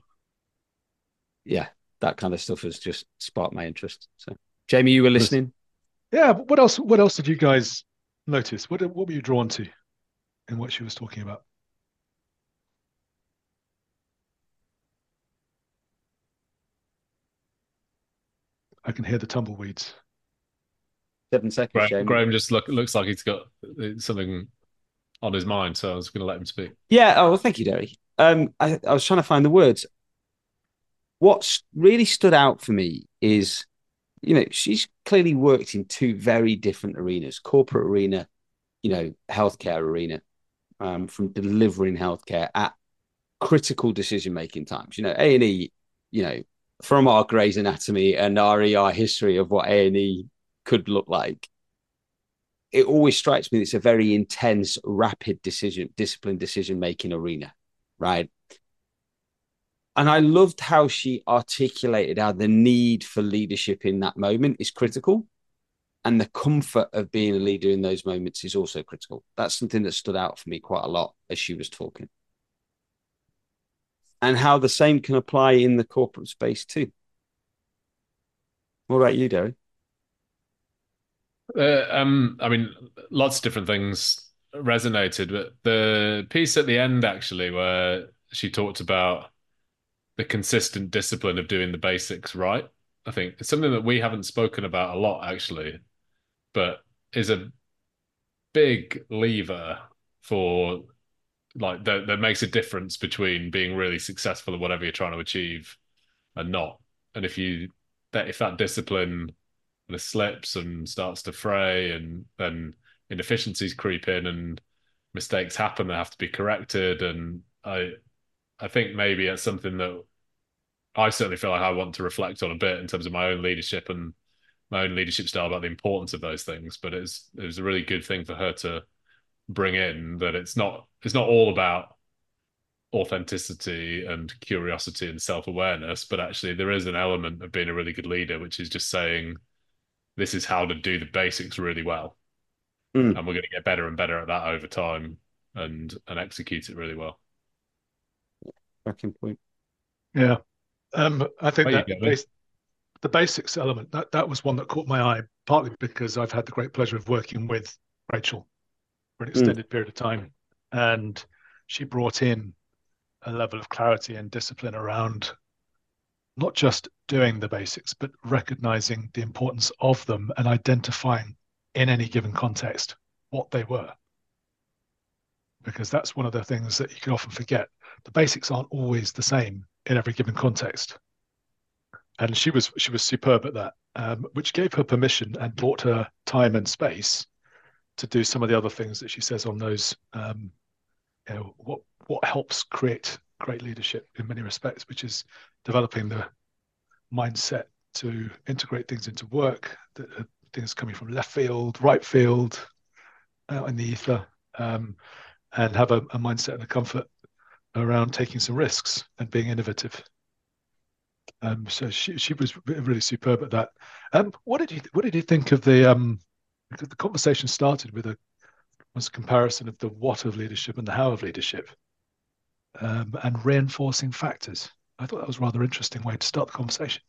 that kind of stuff has just sparked my interest. So, Jamie, you were listening. Yeah. What else? What else did you guys notice? What were you drawn to in what she was talking about? I can hear the tumbleweeds. 7 seconds. Graham just looks like he's got something on his mind, so I was going to let him speak. Yeah. Oh, well, thank you, Derry. I was trying to find the words. What's really stood out for me is, she's clearly worked in two very different arenas: corporate arena, healthcare arena, from delivering healthcare at critical decision-making times. A&E, from our Grey's Anatomy and our ER history of what A&E could look like, it always strikes me that it's a very intense, rapid disciplined decision-making arena, right? And I loved how she articulated how the need for leadership in that moment is critical, and the comfort of being a leader in those moments is also critical. That's something that stood out for me quite a lot as she was talking. And how the same can apply in the corporate space too. What about you, Derry? I mean, lots of different things resonated, but the piece at the end, actually, where she talked about the consistent discipline of doing the basics right, I think it's something that we haven't spoken about a lot, actually, but is a big lever for, like, that makes a difference between being really successful at whatever you're trying to achieve and not. And if that discipline slips and starts to fray, and then inefficiencies creep in and mistakes happen that have to be corrected, and I think maybe it's something that I certainly feel like I want to reflect on a bit in terms of my own leadership and my own leadership style, about the importance of those things. But it was a really good thing for her to bring in, that it's not all about authenticity and curiosity and self-awareness, but actually there is an element of being a really good leader, which is just saying, this is how to do the basics really well. And we're going to get better and better at that over time, and execute it really well. Cracking point. Yeah. I think There you that go, then. the basics element, that was one that caught my eye, partly because I've had the great pleasure of working with Rachel for an Mm. extended period of time. And she brought in a level of clarity and discipline around not just doing the basics, but recognizing the importance of them and identifying in any given context what they were. Because that's one of the things that you can often forget. The basics aren't always the same in every given context. And she was superb at that, which gave her permission and bought her time and space to do some of the other things that she says on those. What helps create great leadership in many respects, which is developing the mindset to integrate things into work, things coming from left field, right field, out in the ether, and have a mindset and a comfort around taking some risks and being innovative. So she was really superb at that. What did you think of the because the conversation started with a comparison of the what of leadership and the how of leadership, and reinforcing factors. I thought that was a rather interesting way to start the conversation.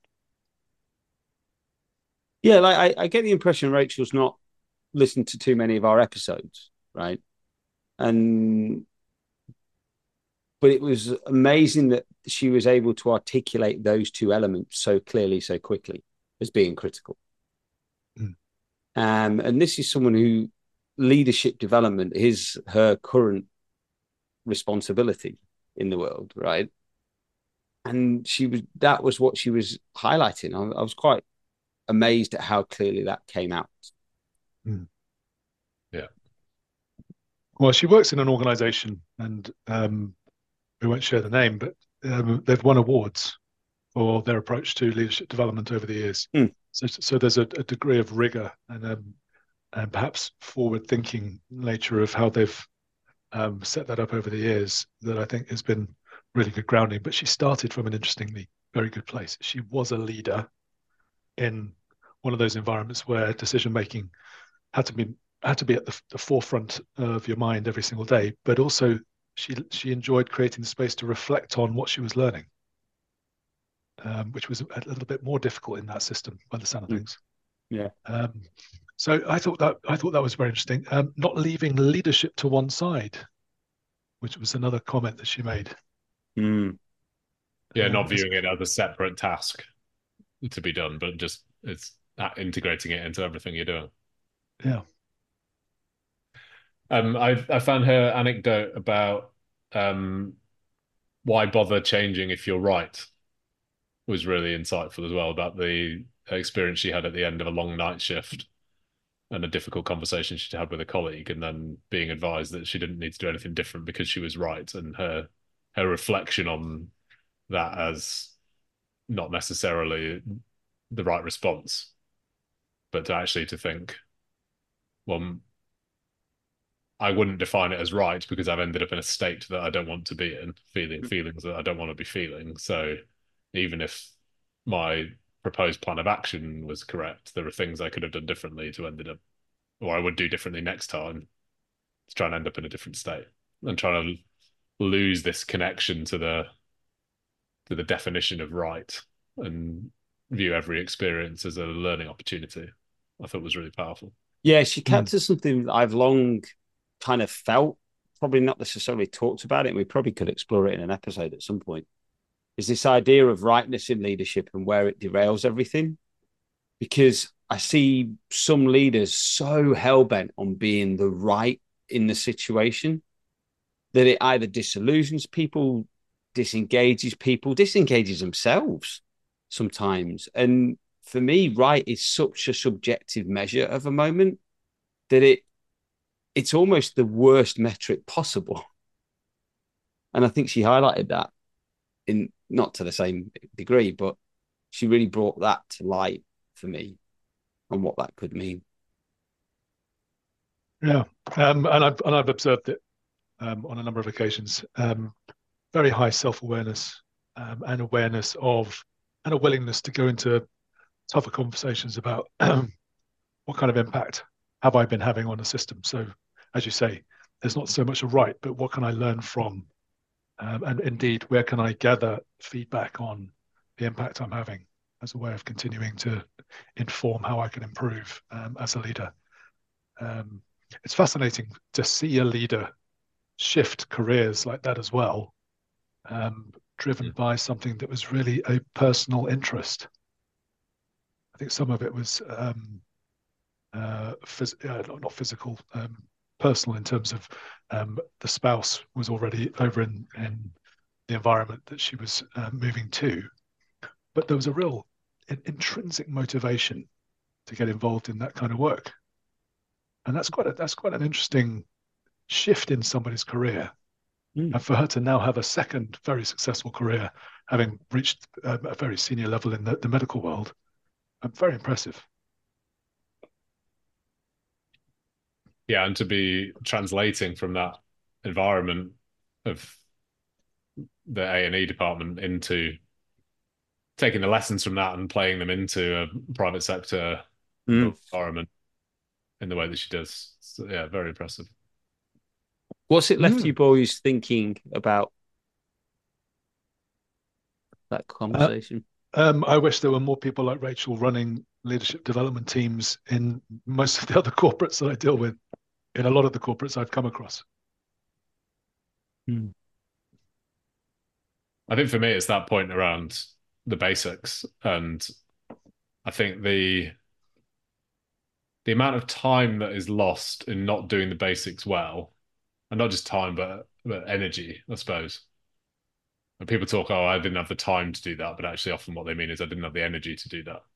Yeah, like I get the impression Rachel's not listened to too many of our episodes, right? And but it was amazing that she was able to articulate those two elements so clearly, so quickly as being critical. Mm. And this is someone who leadership development is her current responsibility in the world, right? And that was what she was highlighting. I was quite amazed at how clearly that came out. Mm. Yeah. Well, she works in an organization, and we won't share the name, but they've won awards for their approach to leadership development over the years. Mm. So there's a degree of rigor and perhaps forward-thinking nature of how they've set that up over the years that I think has been really good grounding. But she started from an interestingly very good place. She was a leader in one of those environments where decision making had to be at the forefront of your mind every single day, but also she enjoyed creating the space to reflect on what she was learning, which was a little bit more difficult in that system by the sound of things. Yeah. So I thought that was very interesting. Not leaving leadership to one side, which was another comment that she made. Mm. Yeah, not viewing it as a separate task to be done, but just it's integrating it into everything you're doing. Yeah. I found her anecdote about why bother changing if you're right was really insightful as well, about the experience she had at the end of a long night shift and a difficult conversation she'd had with a colleague, and then being advised that she didn't need to do anything different because she was right, and her reflection on that as not necessarily the right response, but to think, well, I wouldn't define it as right because I've ended up in a state that I don't want to be in, feeling feelings that I don't want to be feeling. So even if my proposed plan of action was correct, there are things I could have done differently to ended up, or I would do differently next time to try and end up in a different state, and trying to lose this connection to the definition of right and view every experience as a learning opportunity, I thought was really powerful. Yeah, she captures something that I've long kind of felt, probably not necessarily talked about it, and we probably could explore it in an episode at some point, is this idea of rightness in leadership and where it derails everything. Because I see some leaders so hell-bent on being the right in the situation that it either disillusions people, disengages themselves sometimes. And for me, right is such a subjective measure of a moment that it's almost the worst metric possible. And I think she highlighted that, in not to the same degree, but she really brought that to light for me and what that could mean. Yeah, and I've observed it on a number of occasions. Very high self-awareness and awareness of, and a willingness to go into tougher conversations about what kind of impact have I been having on the system. So, as you say, there's not so much a right, but what can I learn from? And indeed, where can I gather feedback on the impact I'm having as a way of continuing to inform how I can improve as a leader. It's fascinating to see a leader shift careers like that as well, driven by something that was really a personal interest. I think some of it was not physical, personal, in terms of the spouse was already over in the environment that she was moving to, but there was a real intrinsic motivation to get involved in that kind of work, and that's quite an interesting shift in somebody's career. And for her to now have a second very successful career, having reached a very senior level in the medical world, very impressive. Yeah, and to be translating from that environment of the A&E department into taking the lessons from that and playing them into a private sector environment in the way that she does. So, yeah, very impressive. What's it left you boys thinking about that conversation? I wish there were more people like Rachel running leadership development teams in most of the other corporates that I deal with, in a lot of the corporates I've come across. I think for me, it's that point around the basics. And I think the amount of time that is lost in not doing the basics well, and not just time, but energy, I suppose. And people talk, I didn't have the time to do that, but actually often what they mean is I didn't have the energy to do that.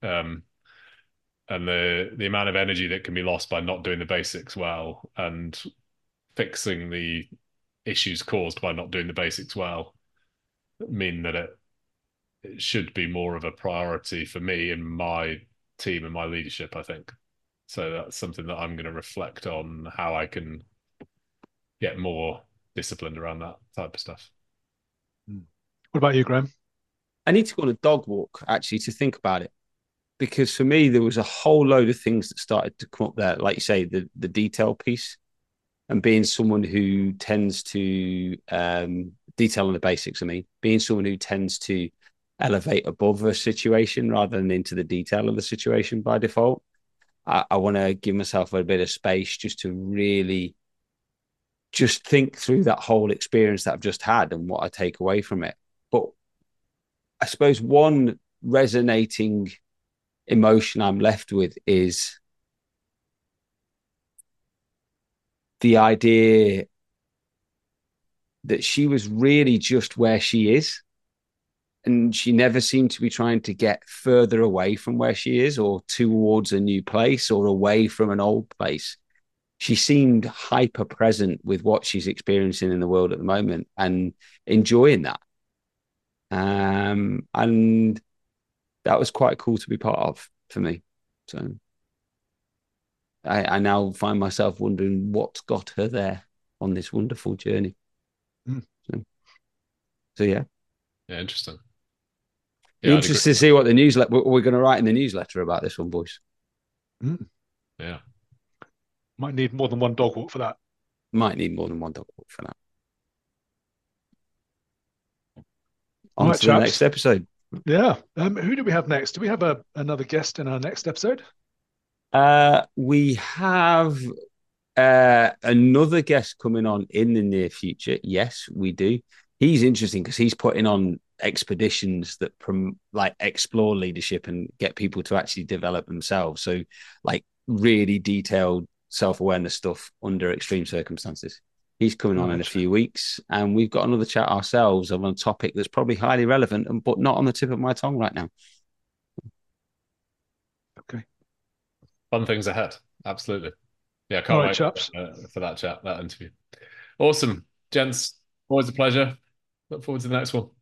And the amount of energy that can be lost by not doing the basics well and fixing the issues caused by not doing the basics well mean that it should be more of a priority for me and my team and my leadership, I think. So that's something that I'm going to reflect on, how I can get more disciplined around that type of stuff. What about you, Graham? I need to go on a dog walk, actually, to think about it. Because for me, there was a whole load of things that started to come up there. Like you say, the detail piece, and being someone who tends to detail on the basics. I mean, being someone who tends to elevate above a situation rather than into the detail of the situation by default. I want to give myself a bit of space just to really just think through that whole experience that I've just had and what I take away from it. But I suppose one resonating emotion I'm left with is the idea that she was really just where she is, and she never seemed to be trying to get further away from where she is or towards a new place or away from an old place. She seemed hyper present with what she's experiencing in the world at the moment and enjoying that. And that was quite cool to be part of for me. So I now find myself wondering what's got her there on this wonderful journey. So yeah. Yeah, interesting. Yeah, interested to see what the newsletter we're going to write in the newsletter about this one, boys. Yeah. Might need more than one dog walk for that. Might need more than one dog walk for that. On to the next episode. Yeah. Who do we have next? Do we have another guest in our next episode? We have another guest coming on in the near future. Yes, we do. He's interesting because he's putting on expeditions that explore leadership and get people to actually develop themselves. So like really detailed self-awareness stuff under extreme circumstances. He's coming on in a few weeks, and we've got another chat ourselves on a topic that's probably highly relevant, but not on the tip of my tongue right now. Okay. Fun things ahead. Absolutely. Yeah, can't wait for that chat, that interview. Awesome. Gents, always a pleasure. Look forward to the next one.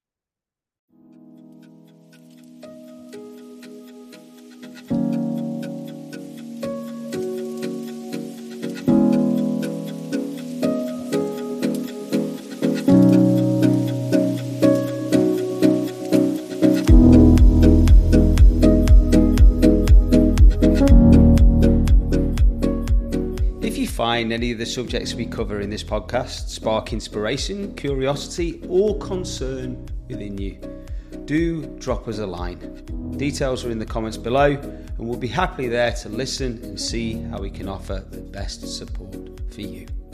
Find any of the subjects we cover in this podcast spark inspiration, curiosity, or concern within you. do drop us a line. Details are in the comments below, and we'll be happily there to listen and see how we can offer the best support for you.